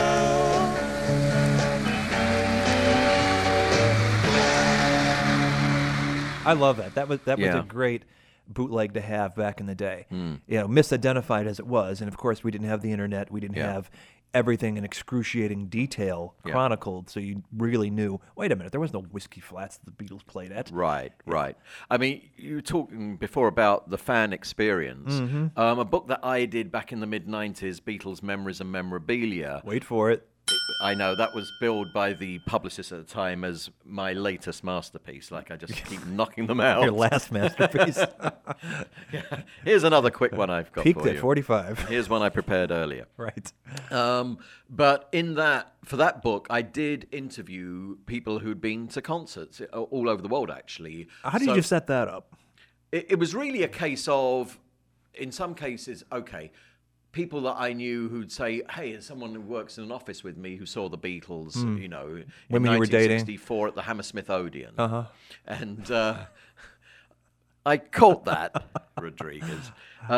I love that. That was Yeah. a great bootleg to have back in the day. You know, misidentified as it was, and of course we didn't have the internet. We didn't Yeah. have everything in excruciating detail Yeah. chronicled, so you really knew. Wait a minute, there was no Whiskey Flats that the Beatles played at. Right, right. I mean, you were talking before about the fan experience. Mm-hmm. A book that I did back in the mid-90s, Beatles Memories and Memorabilia. Wait for it. I know, that was billed by the publicist at the time as my latest masterpiece. Like, I just keep knocking them out. Your last masterpiece. Yeah. Here's another quick one I've got Peaked for at you. 45. Here's one I prepared earlier. Right. But for that book, I did interview people who'd been to concerts all over the world, actually. How did So you set that up? it was really a case of, in some cases, okay, people that I knew who'd say, hey, there's someone who works in an office with me who saw the Beatles, you know, in Women you were dating? 1964 at the Hammersmith Odeon. And I caught that, Rodriguez.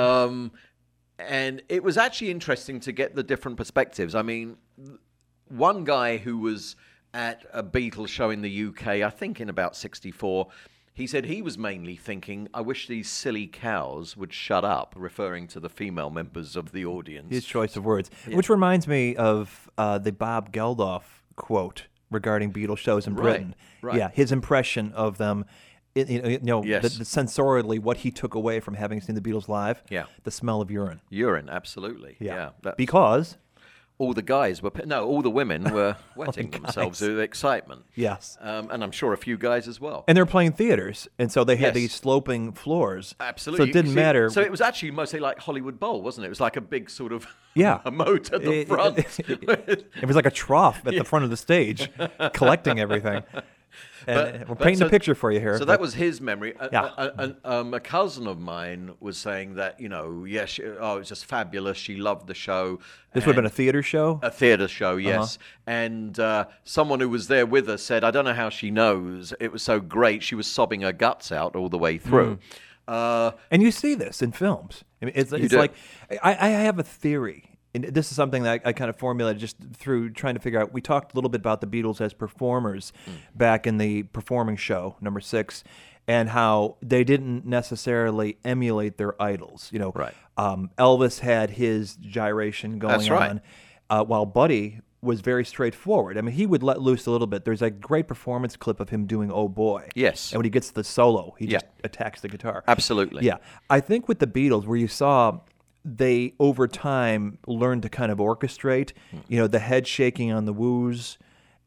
And it was actually interesting to get the different perspectives. I mean, one guy who was at a Beatles show in the UK, I think in about 64, he said he was mainly thinking, I wish these silly cows would shut up, referring to the female members of the audience. His choice of words, which reminds me of the Bob Geldof quote regarding Beatles shows in Britain. right. Yeah, his impression of them. Yes. The sensorially, what he took away from having seen the Beatles live. Yeah. The smell of urine. Urine, absolutely. Yeah. Because all the guys were, all the women were wetting themselves with excitement. Yes. And I'm sure a few guys as well. And they're playing theaters, and so they had Yes. these sloping floors. Absolutely. So it didn't matter. So it was actually mostly like Hollywood Bowl, wasn't it? It was like a big sort of Yeah. a moat at the front. It was like a trough at the front of the stage, collecting everything. And we're painting a picture for you here. So that was his memory. Yeah. A cousin of mine was saying that, it was just fabulous. She loved the show. This would have been a theater show? A theater show, yes. And someone who was there with us said, I don't know how she knows. It was so great. She was sobbing her guts out all the way through. And you see this in films. I mean, it's do. like, I have a theory. And this is something that I kind of formulated just through trying to figure out. We talked a little bit about the Beatles as performers back in the performing show, number 6, and how they didn't necessarily emulate their idols. Right. Elvis had his gyration going That's right. on, while Buddy was very straightforward. I mean, he would let loose a little bit. There's a great performance clip of him doing Oh Boy. Yes. And when he gets to the solo, he just attacks the guitar. Absolutely. Yeah. I think with the Beatles, where you saw they over time learned to kind of orchestrate, the head shaking on the woos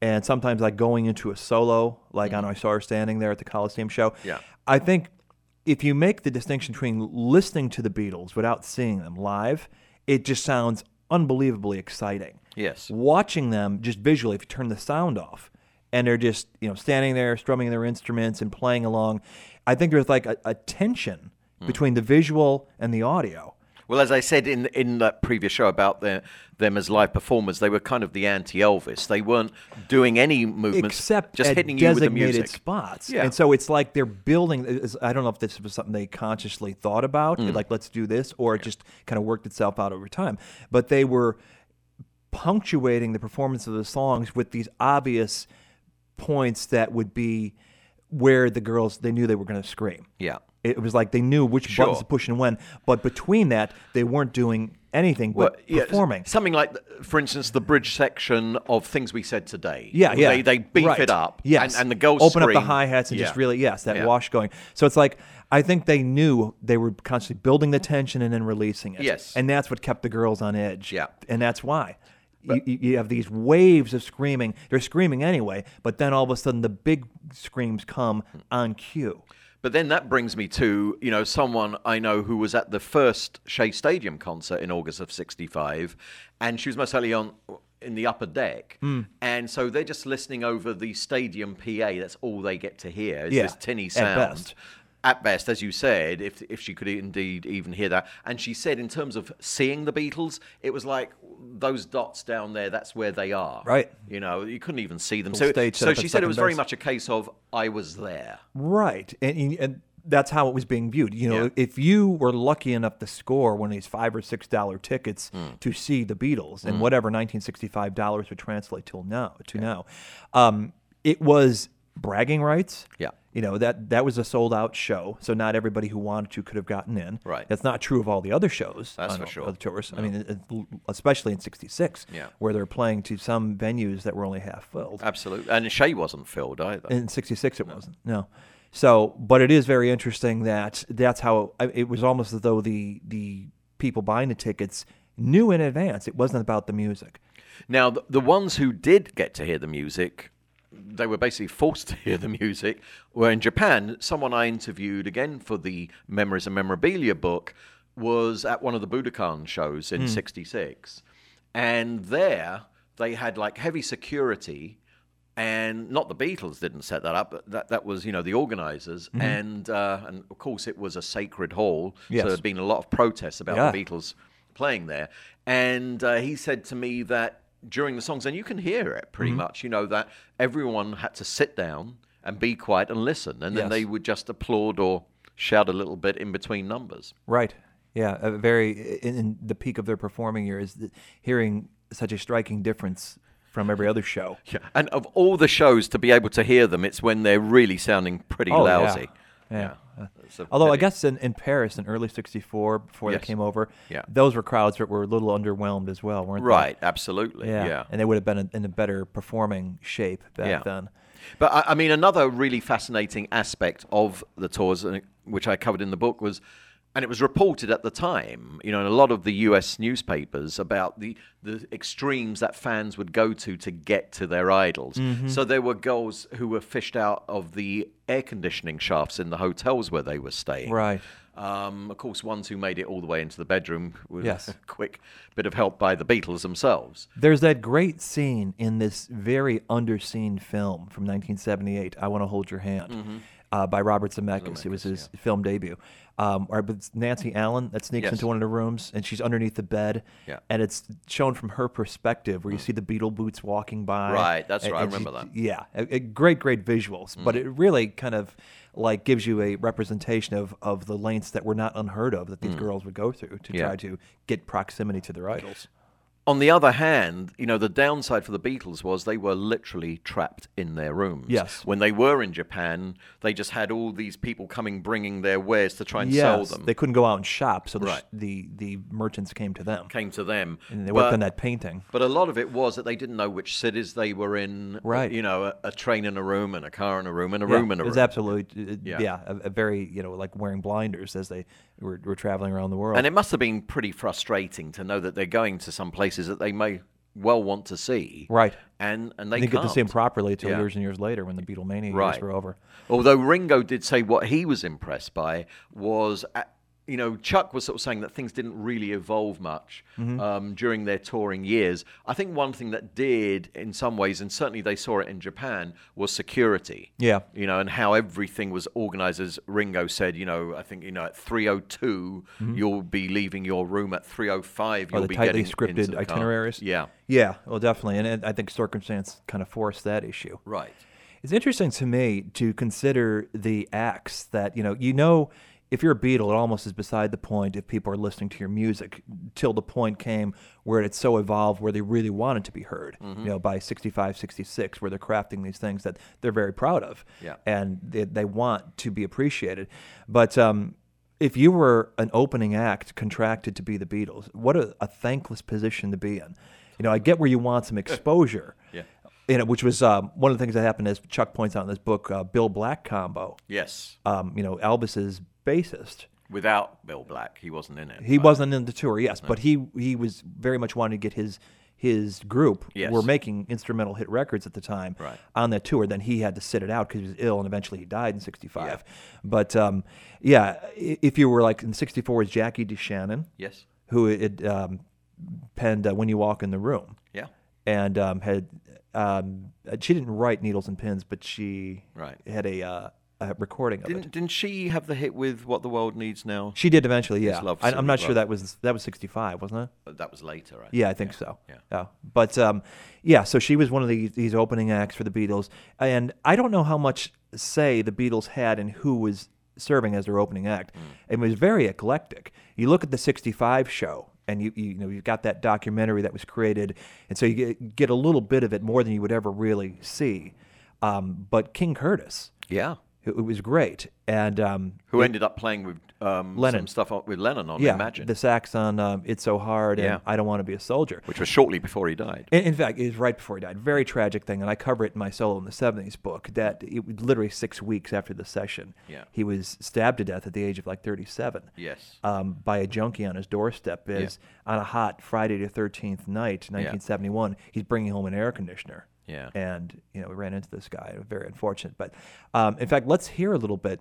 and sometimes like going into a solo, like on I Saw Her Standing there at the Coliseum show. Yeah. I think if you make the distinction between listening to the Beatles without seeing them live, it just sounds unbelievably exciting. Yes. Watching them just visually, if you turn the sound off, and they're just standing there strumming their instruments and playing along, I think there's like a tension between the visual and the audio. Well, as I said in that previous show about them as live performers, they were kind of the anti-Elvis. They weren't doing any movements, except just at hitting you with the designated music. spots. Yeah. And so it's like they're building. I don't know if this was something they consciously thought about, like let's do this, or it just kind of worked itself out over time. But they were punctuating the performance of the songs with these obvious points that would be where the girls, they knew they were going to scream. Yeah. It was like they knew which Sure. buttons to push and when, but between that, they weren't doing anything but performing. Something like, for instance, the bridge section of Things We Said Today. Yeah, yeah. They beef Right. it up. Yes. And the girls open scream. up the hi-hats and just really, that Yeah. wash going. So it's like, I think they knew they were constantly building the tension and then releasing it. Yes. And that's what kept the girls on edge. Yeah. And that's why. You have these waves of screaming. They're screaming anyway, but then all of a sudden the big screams come on cue. But then that brings me to, someone I know who was at the first Shea Stadium concert in August of '65, and she was most likely in the upper deck. And so they're just listening over the stadium PA. That's all they get to hear is this tinny sound. At best. At best, as you said, if she could indeed even hear that. And she said in terms of seeing the Beatles, it was like those dots down there, that's where they are. Right. You couldn't even see them. Little stage set So up she at said it second was very base. much a case of, I was there. Right. And that's how it was being viewed. Yeah. If you were lucky enough to score one of these $5 or $6 tickets to see the Beatles, and whatever $1965 would translate to now, it was bragging rights. Yeah. That was a sold out show, so not everybody who wanted to could have gotten in. Right. That's not true of all the other shows. That's on for sure. Other tours. I mean, especially in '66, Yeah. where they're playing to some venues that were only half filled. Absolutely. And Shea wasn't filled either. In '66, it wasn't. No. So, but it is very interesting that that's how it was. Almost as though the people buying the tickets knew in advance it wasn't about the music. Now, the ones who did get to hear the music, they were basically forced to hear the music, were in Japan. Someone I interviewed, again, for the Memories and Memorabilia book, was at one of the Budokan shows in '66. And there, they had like heavy security, and not the Beatles didn't set that up, but that was, the organizers. And of course, it was a sacred hall, Yes. so there'd been a lot of protests about Yeah. the Beatles playing there. And he said to me that during the songs, and you can hear it pretty much, that everyone had to sit down and be quiet and listen, and then Yes. they would just applaud or shout a little bit in between numbers. Right. Yeah. In the peak of their performing years, hearing such a striking difference from every other show. Yeah. And of all the shows to be able to hear them, it's when they're really sounding pretty lousy. Yeah. It's a Although I pity. guess in Paris in early '64, before Yes. they came over, Yeah. those were crowds that were a little underwhelmed as well, weren't Right, absolutely. they? Yeah. And they would have been in a better performing shape back Yeah. then. But I mean, another really fascinating aspect of the tours, which I covered in the book, was, and it was reported at the time, in a lot of the U.S. newspapers about the extremes that fans would go to get to their idols. So there were girls who were fished out of the air conditioning shafts in the hotels where they were staying. Right. Of course, ones who made it all the way into the bedroom with Yes. a quick bit of help by the Beatles themselves. There's that great scene in this very underseen film from 1978, I Want to Hold Your Hand, by Robert Zemeckis. It was his film debut. Or it's Nancy Allen that sneaks Yes. into one of the rooms, and she's underneath the bed, Yeah. and it's shown from her perspective, where you see the Beatle boots walking by. Right, that's right, I and remember that. Yeah, great visuals, but it really kind of like gives you a representation of the lengths that were not unheard of that these girls would go through to Yeah. try to get proximity to their idols. On the other hand, the downside for the Beatles was they were literally trapped in their rooms. Yes. When they were in Japan, they just had all these people bringing their wares to try and sell them. They couldn't go out and shop, so Right. the merchants came to them. Came to them. And they worked on that painting. But a lot of it was that they didn't know which cities they were in. Right. A train in a room and a car in a room and a room in a It was room. absolutely, a very, like wearing blinders as they were traveling around the world. And it must have been pretty frustrating to know that they're going to some places that they may well want to see. Right. And they didn't get to see him can't. properly until Yeah. years and years later when the Beatlemania years Right. were over. Although Ringo did say what he was impressed by was, Chuck was sort of saying that things didn't really evolve much during their touring years. I think one thing that did, in some ways, and certainly they saw it in Japan, was security. Yeah. And how everything was organized, as Ringo said, I think, at 3:02, you'll be leaving your room. At 3:05, Or you'll the be tightly getting scripted into the car. itineraries. Yeah. Yeah, well, definitely. And I think circumstance kind of forced that issue. Right. It's interesting to me to consider the acts that, if you're a Beatle, it almost is beside the point if people are listening to your music till the point came where it's so evolved where they really wanted to be heard, by 65, 66, where they're crafting these things that they're very proud of. Yeah. And they want to be appreciated. But if you were an opening act contracted to be the Beatles, what a thankless position to be in. I get where you want some exposure. Yeah. Which was one of the things that happened, as Chuck points out in this book, Bill Black combo. Yes. Elvis's bassist. Without Bill Black, he wasn't in it. He wasn't in the tour, yes, but he was very much wanting to get his group, Yes. were making instrumental hit records at the time, Right. on that tour. Then he had to sit it out because he was ill, and eventually he died in '65. Yeah. But if you were like in '64 was Jackie DeShannon, Yes. who had penned "When You Walk in the Room," Yeah. and had she didn't write "Needles and Pins," but she Right. had a recording of it. Didn't she have the hit with "What the World Needs Now"? She did eventually, yeah. Love, I'm not Sweet sure Love. that was '65, wasn't it? That was later, right? Yeah, I think so. Yeah. But so she was one of these opening acts for the Beatles, and I don't know how much say the Beatles had in who was serving as their opening act. It was very eclectic. You look at the '65 show, and you've got that documentary that was created, and so you get a little bit of it more than you would ever really see. But King Curtis, Yeah. it was great, and Who ended up playing with Lennon. some stuff with Lennon on yeah, Imagine, the sax on "It's So Hard" and Yeah. "I Don't Want to Be a Soldier." which was shortly before he died. In fact, it was right before he died. Very tragic thing, and I cover it in my solo in the '70s book. That it was literally 6 weeks after the session, Yeah. he was stabbed to death at the age of like 37. Yes. By a junkie on his doorstep. Is on a hot Friday the 13th night, 1971. He's bringing home an air conditioner. Yeah. And we ran into this guy. Very unfortunate. But in fact, let's hear a little bit.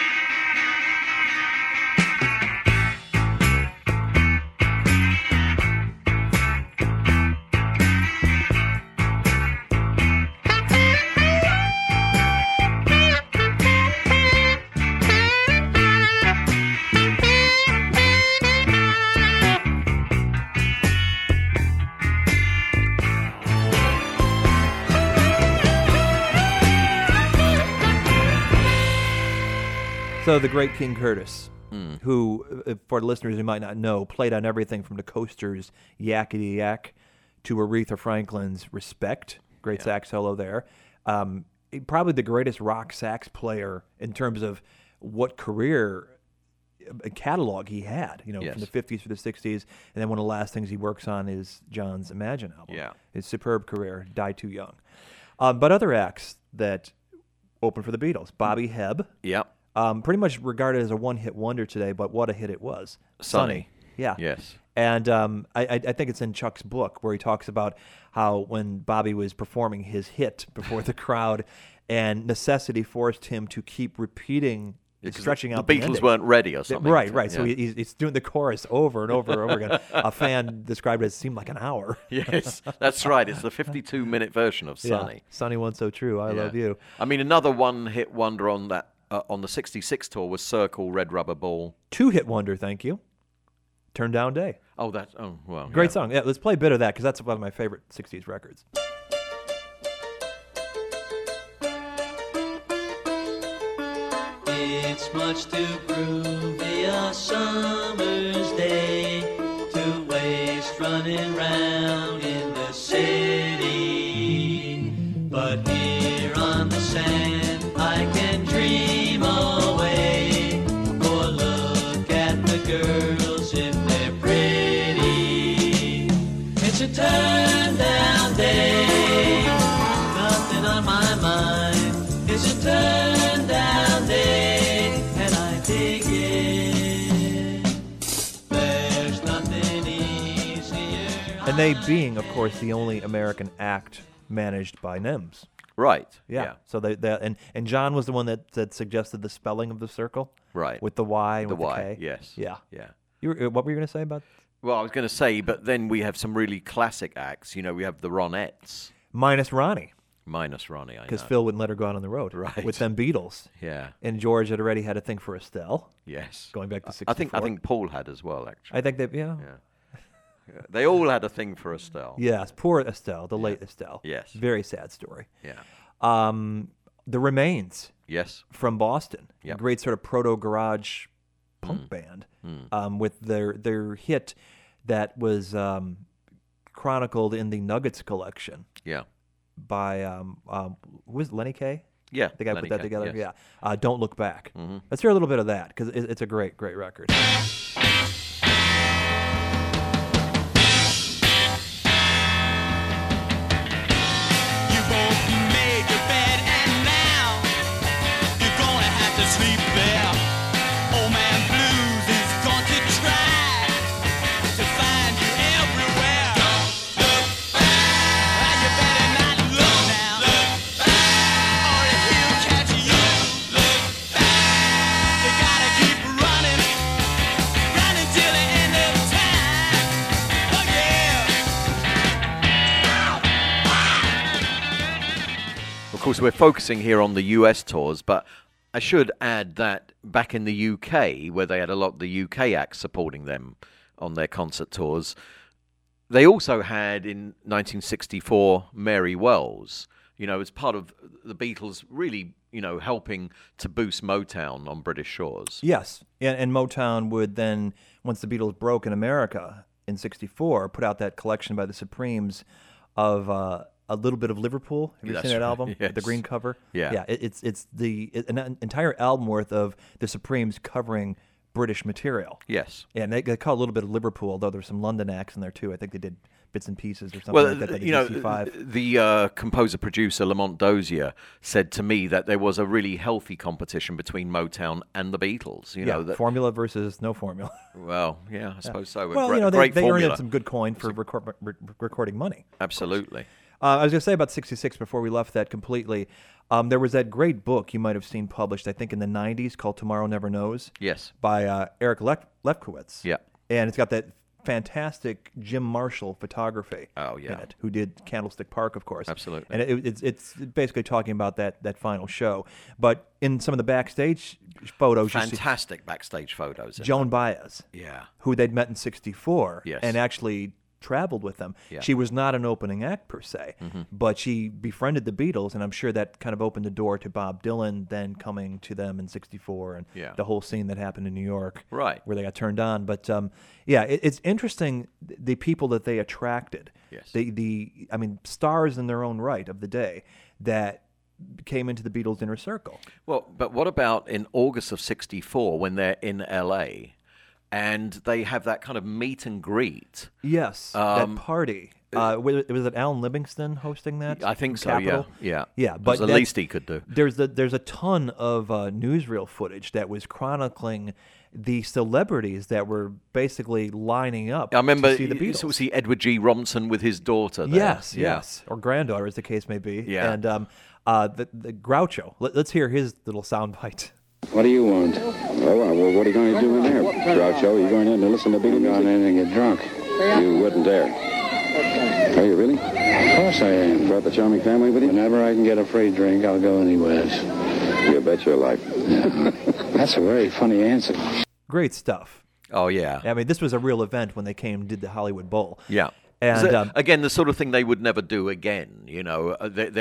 So the great King Curtis, who, for listeners who might not know, played on everything from the Coasters' Yakety Yak to Aretha Franklin's Respect, great sax solo there. Probably the greatest rock sax player in terms of what career catalog he had, from the 50s to the 60s. And then one of the last things he works on is John's Imagine album. Yeah. His superb career, died too young. But other acts that opened for the Beatles, Bobby Hebb. Yep. Pretty much regarded as a one-hit wonder today, but what a hit it was. Sonny. Yeah. Yes. And I think it's in Chuck's book where he talks about how when Bobby was performing his hit before the crowd and necessity forced him to keep repeating, stretching out the the Beatles ending. weren't ready or something. Right. So Yeah. he's doing the chorus over and over and over again. A fan described it as seemed like an hour. Yes, that's right. It's the 52-minute version of Sonny. Yeah. Sonny One So True, I Love You. I mean, another one-hit wonder on that on the '66 tour was Circle, Red Rubber Ball. Two-hit wonder, thank you. Turn Down Day. Oh, well. Great yeah. song. Yeah, let's play a bit of that because that's one of my favorite 60s records. It's much too groovy a summer's day to waste running round in the city. But here on the sand I can dream away, or look at the girls if they're pretty. It's a turn down day, nothing on my mind. It's a turn down day, and I dig it. There's nothing easier. And they being, of course, the only American act managed by NIMS. Right. Yeah. So and John was the one that suggested the spelling of the circle. Right. With the Y and The with Y. the K. Yes. Yeah. Yeah. What were you going to say about? Well, I was going to say, but then we have some really classic acts. You know, we have the Ronettes. Minus Ronnie. Minus Ronnie, I know. Because Phil wouldn't let her go out on the road. Right. With them Beatles. Yeah. And George had already had a thing for Estelle. Yes. Going back to 64. I think Paul had as well, actually. I think that, yeah. Yeah. They all had a thing for Estelle. Yes, poor Estelle, the late Estelle. Yes. Very sad story. Yeah. The Remains. Yes. From Boston. Yep. Great sort of proto-garage punk band. With their hit that was chronicled in the Nuggets collection. Yeah. By, who was Lenny Kaye? Yeah. The guy Lenny put that Kaye, together? yes. Yeah. Don't Look Back. Let's hear a little bit of that, because it's a great, great record. Sleep there. Old man blues is going to try to find you everywhere. Don't look back. You better not look now. Look back. Or he'll catch you. Look back. You gotta keep running, running till the end of time. Oh yeah. Of course, we're focusing here on the US tours, but I should add that back in the UK, where they had a lot of the UK acts supporting them on their concert tours, they also had in 1964 Mary Wells, you know, as part of the Beatles really, you know, helping to boost Motown on British shores. Yes, and Motown would then, once the Beatles broke in America in '64, put out that collection by the Supremes of A Little Bit of Liverpool. Have you That's seen that right, album? yes. With the green cover? Yeah. Yeah, it's an entire album worth of the Supremes covering British material. Yes. Yeah, and they call it A Little Bit of Liverpool, although there's some London acts in there too. I think they did bits and pieces or something Well, like that. They did you know, DC5. the composer-producer Lamont Dozier said to me that there was a really healthy competition between Motown and the Beatles. You know, that, formula versus no formula. Well, yeah, I suppose so. Well, great, you know, great they formula. earned some good coin for recording money. Absolutely. I was going to say about 66 before we left that completely. There was that great book you might have seen published, I think, in the 90s called Tomorrow Never Knows. Yes. By Eric Lefkowitz. Yeah. And it's got that fantastic Jim Marshall photography in it, who did Candlestick Park, of course. Absolutely. And it's basically talking about that final show. But in some of the backstage photos, you see Fantastic backstage photos. in Joan it. Baez, Yeah. who they'd met in '64, Yes. and actually traveled with them. Yeah. She was not an opening act per se, but she befriended the Beatles, and I'm sure that kind of opened the door to Bob Dylan then coming to them in '64 and Yeah. the whole scene that happened in New York, Right. where they got turned on. But yeah, it's interesting the people that they attracted. Yes. I mean, stars in their own right of the day that came into the Beatles' inner circle. Well, but what about in August of '64 when they're in LA and they have that kind of meet and greet? Yes, that party. Was it Alan Livingston hosting that? I think so. Capitol? Yeah. Yeah, It but was the that- least he could do. There's a ton of newsreel footage that was chronicling the celebrities that were basically lining up I remember to see the Beatles. was he Edward G. Robinson with his daughter there? Yes, Yeah. yes, or granddaughter, as the case may be. Yeah. And the Groucho. Let's hear his little soundbite. What do you want? Oh, well, what are you going to do in there, Groucho? Are you going in to listen to Beatles? I'm going in and get drunk. You wouldn't dare. Are you really? Of course I am. Brought the charming family with you? Whenever I can get a free drink, I'll go anywhere. You bet your life. That's a very funny answer. Great stuff. Oh, yeah. I mean, this was a real event when they came and did the Hollywood Bowl. Yeah. And So, again, the sort of thing they would never do again. You know,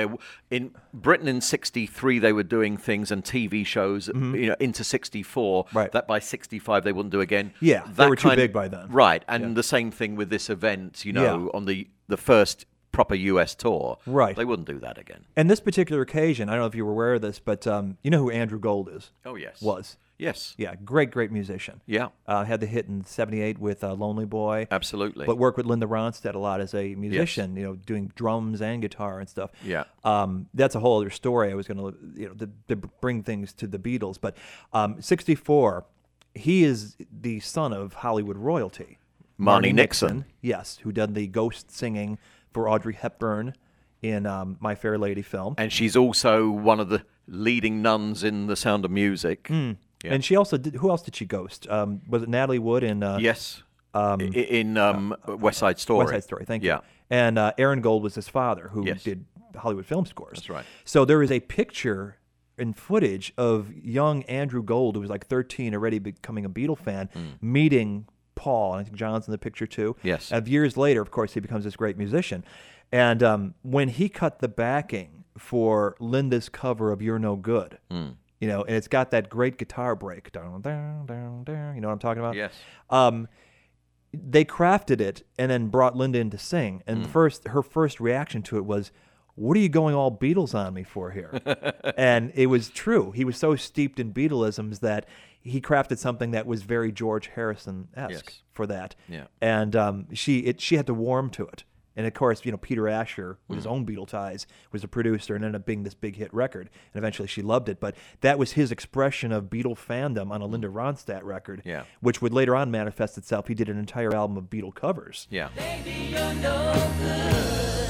in Britain in '63 they were doing things and TV shows, you know, into '64. Right. That by '65 they wouldn't do again. Yeah, they were too big by then. Right, and the same thing with this event. You know, on the first proper U.S. tour. Right. They wouldn't do that again. And this particular occasion, I don't know if you were aware of this, but you know who Andrew Gold is? Oh yes. Was. Yes. Yeah, great musician. Yeah. Had the hit in '78 with Lonely Boy. Absolutely. But worked with Linda Ronstadt a lot as a musician, you know, doing drums and guitar and stuff. Yeah. That's a whole other story. I was going to, you know, to bring things to the Beatles. But '64, he is the son of Hollywood royalty. Marnie Nixon. Yes, who done the ghost singing for Audrey Hepburn in My Fair Lady film. And she's also one of the leading nuns in The Sound of Music. Yeah. And she also did. Who else did she ghost? Was it Natalie Wood in? Yes. In West Side Story. West Side Story. Thank you. Yeah. And Aaron Gold was his father, who Yes. did Hollywood film scores. That's right. So there is a picture and footage of young Andrew Gold, who was like 13, already becoming a Beatle fan, meeting Paul. And I think John's in the picture too. Yes. And years later, of course, he becomes this great musician. And when he cut the backing for Linda's cover of "You're No Good," you know, and it's got that great guitar break, down, down, down, down. You know what I'm talking about? Yes. They crafted it and then brought Linda in to sing. And her first reaction to it was, "What are you going all Beatles on me for here?" And it was true. He was so steeped in Beatleisms that he crafted something that was very George Harrison-esque Yes. for that. Yeah. And she had to warm to it. And of course, you know, Peter Asher, with his own Beatle ties, was a producer and ended up being this big hit record. And eventually she loved it. But that was his expression of Beatle fandom on a Linda Ronstadt record, Yeah. which would later on manifest itself. He did an entire album of Beatle covers. Yeah. Baby, you're no good.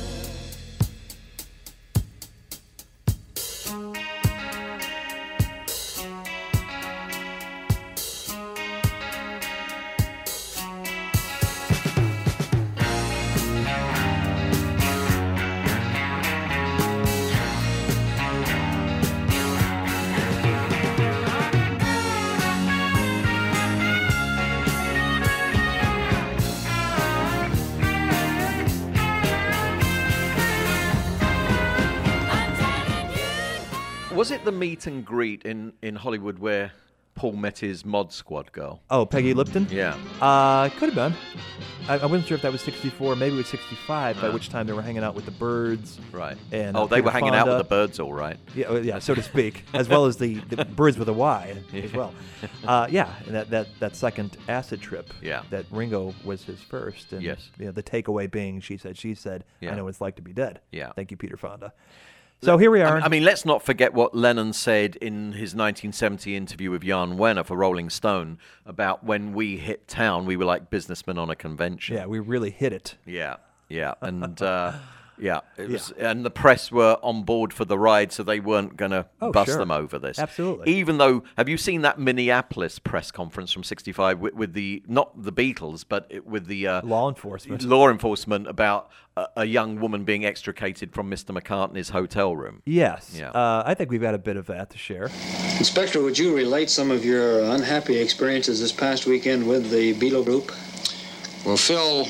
Was it the meet and greet in Hollywood where Paul met his Mod Squad girl? Oh, Peggy Lipton? Yeah. Could have been. I wasn't sure if that was 64, maybe it was 65, by which time they were hanging out with the Byrds. Right. And, they Peter were hanging out with Fonda. the Birds, all right. Yeah, so to speak, as well as the Birds with a Y as well. Yeah, and that second acid trip. Yeah. That Ringo was his first. And, Yes. You know, the takeaway being, she said, Yeah. I know what it's like to be dead. Yeah. Thank you, Peter Fonda. So here we are. I mean, let's not forget what Lennon said in his 1970 interview with Jan Wenner for Rolling Stone about when we hit town, we were like businessmen on a convention. Yeah, we really hit it. Yeah, and yeah, it was, and the press were on board for the ride, so they weren't going to bust sure. them over this. Absolutely. Even though, have you seen that Minneapolis press conference from '65 with the not the Beatles, but with the Law enforcement. law enforcement about a young woman being extricated from Mr. McCartney's hotel room? Yes. Yeah. I think we've got a bit of that to share. Inspector, would you relate some of your unhappy experiences this past weekend with the Beatle group? Well, Phil,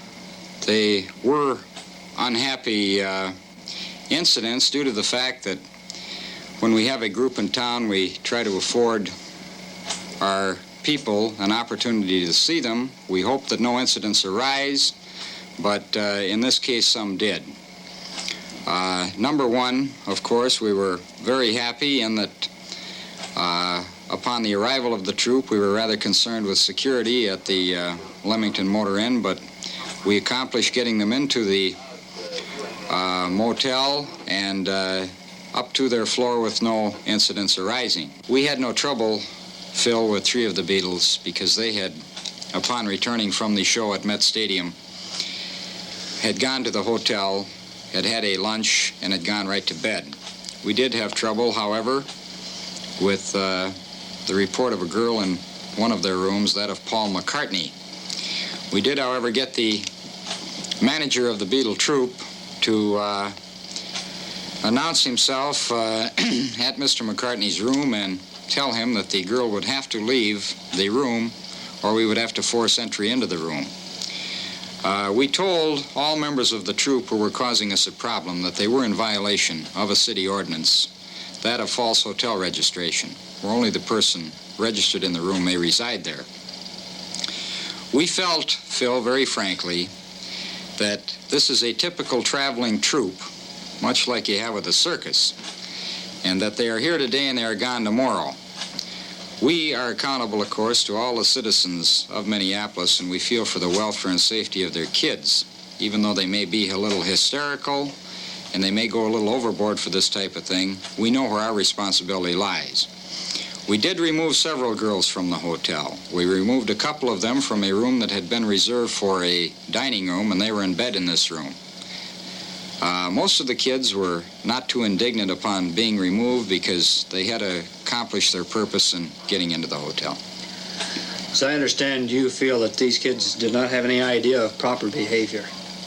they were unhappy incidents due to the fact that when we have a group in town, we try to afford our people an opportunity to see them. We hope that no incidents arise, but in this case, some did. Number one, of course, we were very happy in that upon the arrival of the troop, we were rather concerned with security at the Leamington Motor Inn, but we accomplished getting them into the motel and up to their floor with no incidents arising. We had no trouble, Phil, with three of the Beatles because they had, upon returning from the show at Met Stadium, had gone to the hotel, had had a lunch, and had gone right to bed. We did have trouble, however, with the report of a girl in one of their rooms, that of Paul McCartney. We did, however, get the manager of the Beatle troupe to announce himself at Mr. McCartney's room and tell him that the girl would have to leave the room or we would have to force entry into the room. We told all members of the troupe who were causing us a problem that they were in violation of a city ordinance, that of false hotel registration, where only the person registered in the room may reside there. We felt, Phil, very frankly, that this is a typical traveling troupe, much like you have with a circus, and that they are here today and they are gone tomorrow. We are accountable, of course, to all the citizens of Minneapolis, and we feel for the welfare and safety of their kids, even though they may be a little hysterical and they may go a little overboard for this type of thing. We know where our responsibility lies. We did remove several girls from the hotel. We removed a couple of them from a room that had been reserved for a dining room, and they were in bed in this room. Most of the kids were not too indignant upon being removed because they had accomplished their purpose in getting into the hotel. So I understand you feel that these kids did not have any idea of proper behavior.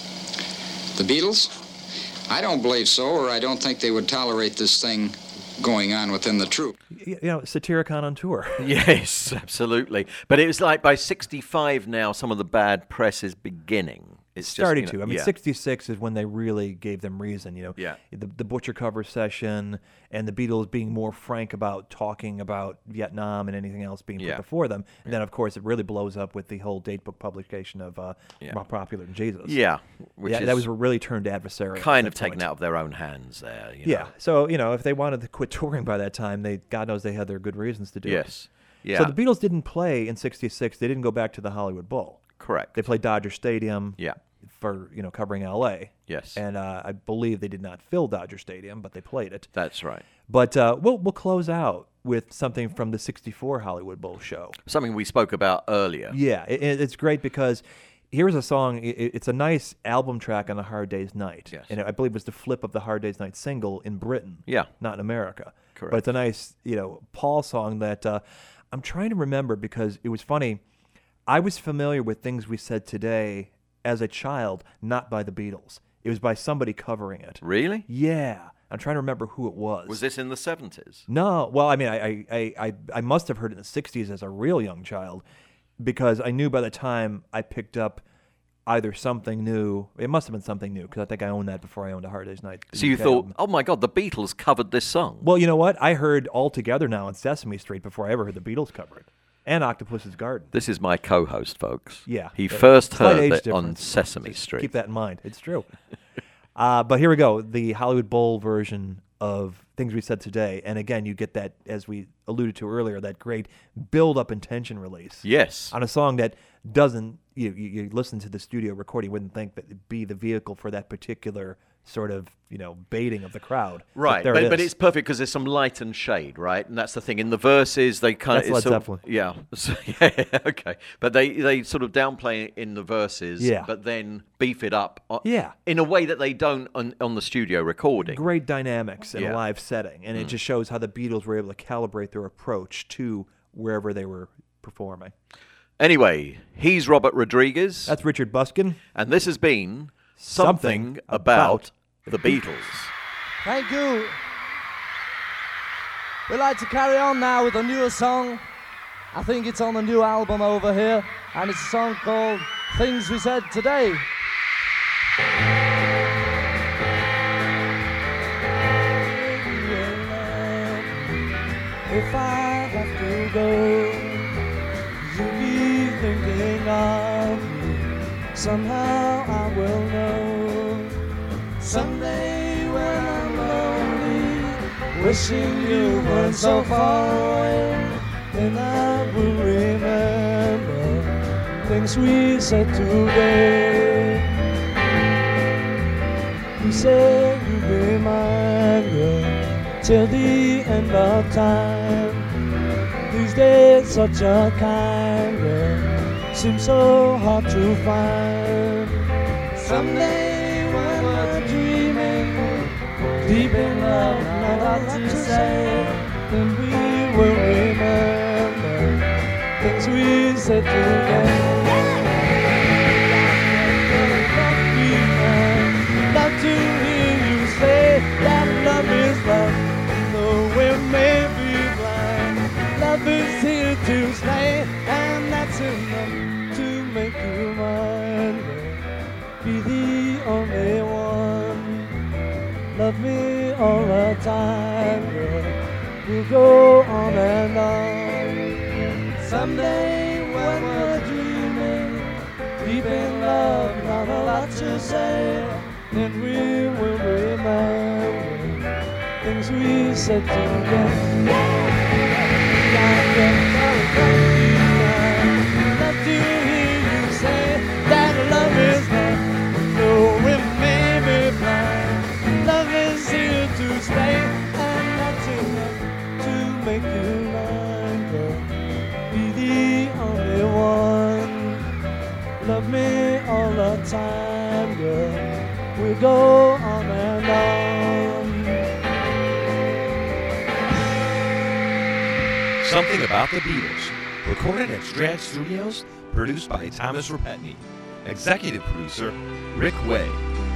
The Beatles? I don't believe so, or I don't think they would tolerate this thing going on within the troupe. You know, Satyricon on tour. Yes, absolutely. But it was like by 65 now, some of the bad press is beginning. It's Starting just, to. I mean, 66 is when they really gave them reason, you know. Yeah. The Butcher cover session and the Beatles being more frank about talking about Vietnam and anything else being put before them. And then, of course, it really blows up with the whole datebook publication of More Popular Than Jesus. Yeah. That was really turned adversarial. Kind of taken out of their own hands there. You know? So, you know, if they wanted to quit touring by that time, God knows they had their good reasons to do it. Yes. Yeah. So the Beatles didn't play in 66. They didn't go back to the Hollywood Bowl. Correct. They played Dodger Stadium. Yeah. For, you know, covering L.A. Yes. And I believe they did not fill Dodger Stadium, but they played it. That's right. But we'll close out with something from the 64 Hollywood Bowl show. Something we spoke about earlier. Yeah, it's great because here's a song. It's a nice album track on A Hard Day's Night. Yes. And I believe it was the flip of the Hard Day's Night single in Britain. Yeah. Not in America. Correct. But it's a nice, you know, Paul song that I'm trying to remember because it was funny. I was familiar with Things We Said Today as a child, not by the Beatles. It was by somebody covering it. Really? Yeah. I'm trying to remember who it was. Was this in the 70s? No. Well, I mean, I must have heard it in the 60s as a real young child because I knew by the time I picked up either Something New, it must have been Something New because I think I owned that before I owned A Hard Day's Night. So you thought, oh my God, the Beatles covered this song. Well, you know what? I heard All Together Now on Sesame Street before I ever heard the Beatles cover it. And Octopus's Garden. This is my co-host, folks. Yeah. He first Slight age heard it on difference. Sesame Street. Keep that in mind. It's true. But here we go. The Hollywood Bowl version of Things We Said Today. And again, you get that, as we alluded to earlier, that great build-up and tension release. Yes. On a song that doesn't, you listen to the studio recording, you wouldn't think that it'd be the vehicle for that particular sort of, you know, baiting of the crowd. Right, but it's perfect because there's some light and shade, right? And that's the thing. In the verses, they kind That's Led of... Zeppelin. Yeah. Yeah, okay. But they sort of downplay it in the verses, but then beef it up in a way that they don't on the studio recording. Great dynamics in a live setting. And it just shows how the Beatles were able to calibrate their approach to wherever they were performing. Anyway, he's Robert Rodriguez. That's Richard Buskin. And this has been Something About the Beatles. Thank you. We'd like to carry on now with a newer song. I think it's on the new album over here, and it's a song called Things We Said Today. If I have to go, you'll be thinking of me. Somehow I will know. Someday when I'm lonely, wishing you weren't so far away, then I will remember things we said today. You said you'd be mine, girl, till the end of time. These days such a kind girl seems so hard to find. Someday when we're dreaming, deep in love, not a lot to say, then we will remember things we said today. Love to hear you say that love is love, though we may be blind. Love is here to stay, and that's enough to make you mine. Be the only one. Love me all the time, girl. We'll go on and on. Someday when we're dreaming, deep in love, not a lot to say, then we will remember things we said together. Love to hear you say that love is love, though we may be blind. Love is here to stay, and that's enough to make you love. Something About the Beatles, recorded at Strad Studios, produced by Thomas Repetny. Executive producer, Rick Way.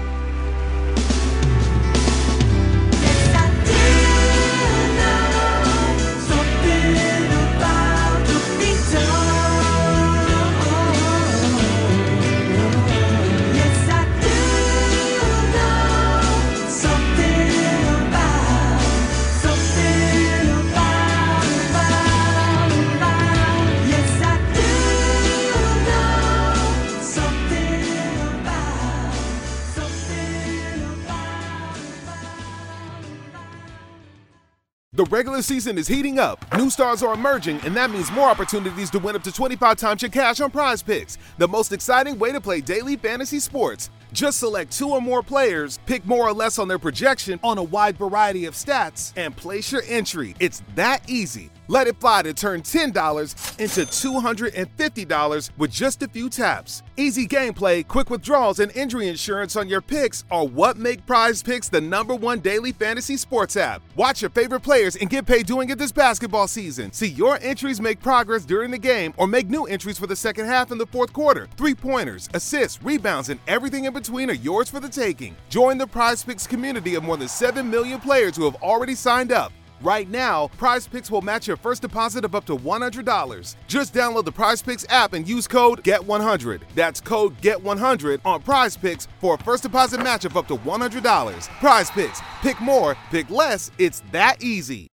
The regular season is heating up, new stars are emerging, and that means more opportunities to win up to 25 times your cash on Prize Picks, the most exciting way to play daily fantasy sports. Just select 2 or more players, pick more or less on their projection on a wide variety of stats, and place your entry. It's that easy. Let it fly to turn $10 into $250 with just a few taps. Easy gameplay, quick withdrawals, and injury insurance on your picks are what make Prize Picks the #1 daily fantasy sports app. Watch your favorite players and get paid doing it this basketball season. See your entries make progress during the game or make new entries for the second half and the fourth quarter. 3-pointers, assists, rebounds, and everything in between are yours for the taking. Join the Prize Picks community of more than 7 million players who have already signed up. Right now, Prize Picks will match your first deposit of up to $100. Just download the Prize Picks app and use code GET100. That's code GET100 on Prize Picks for a first deposit match of up to $100. Prize Picks. Pick more, pick less. It's that easy.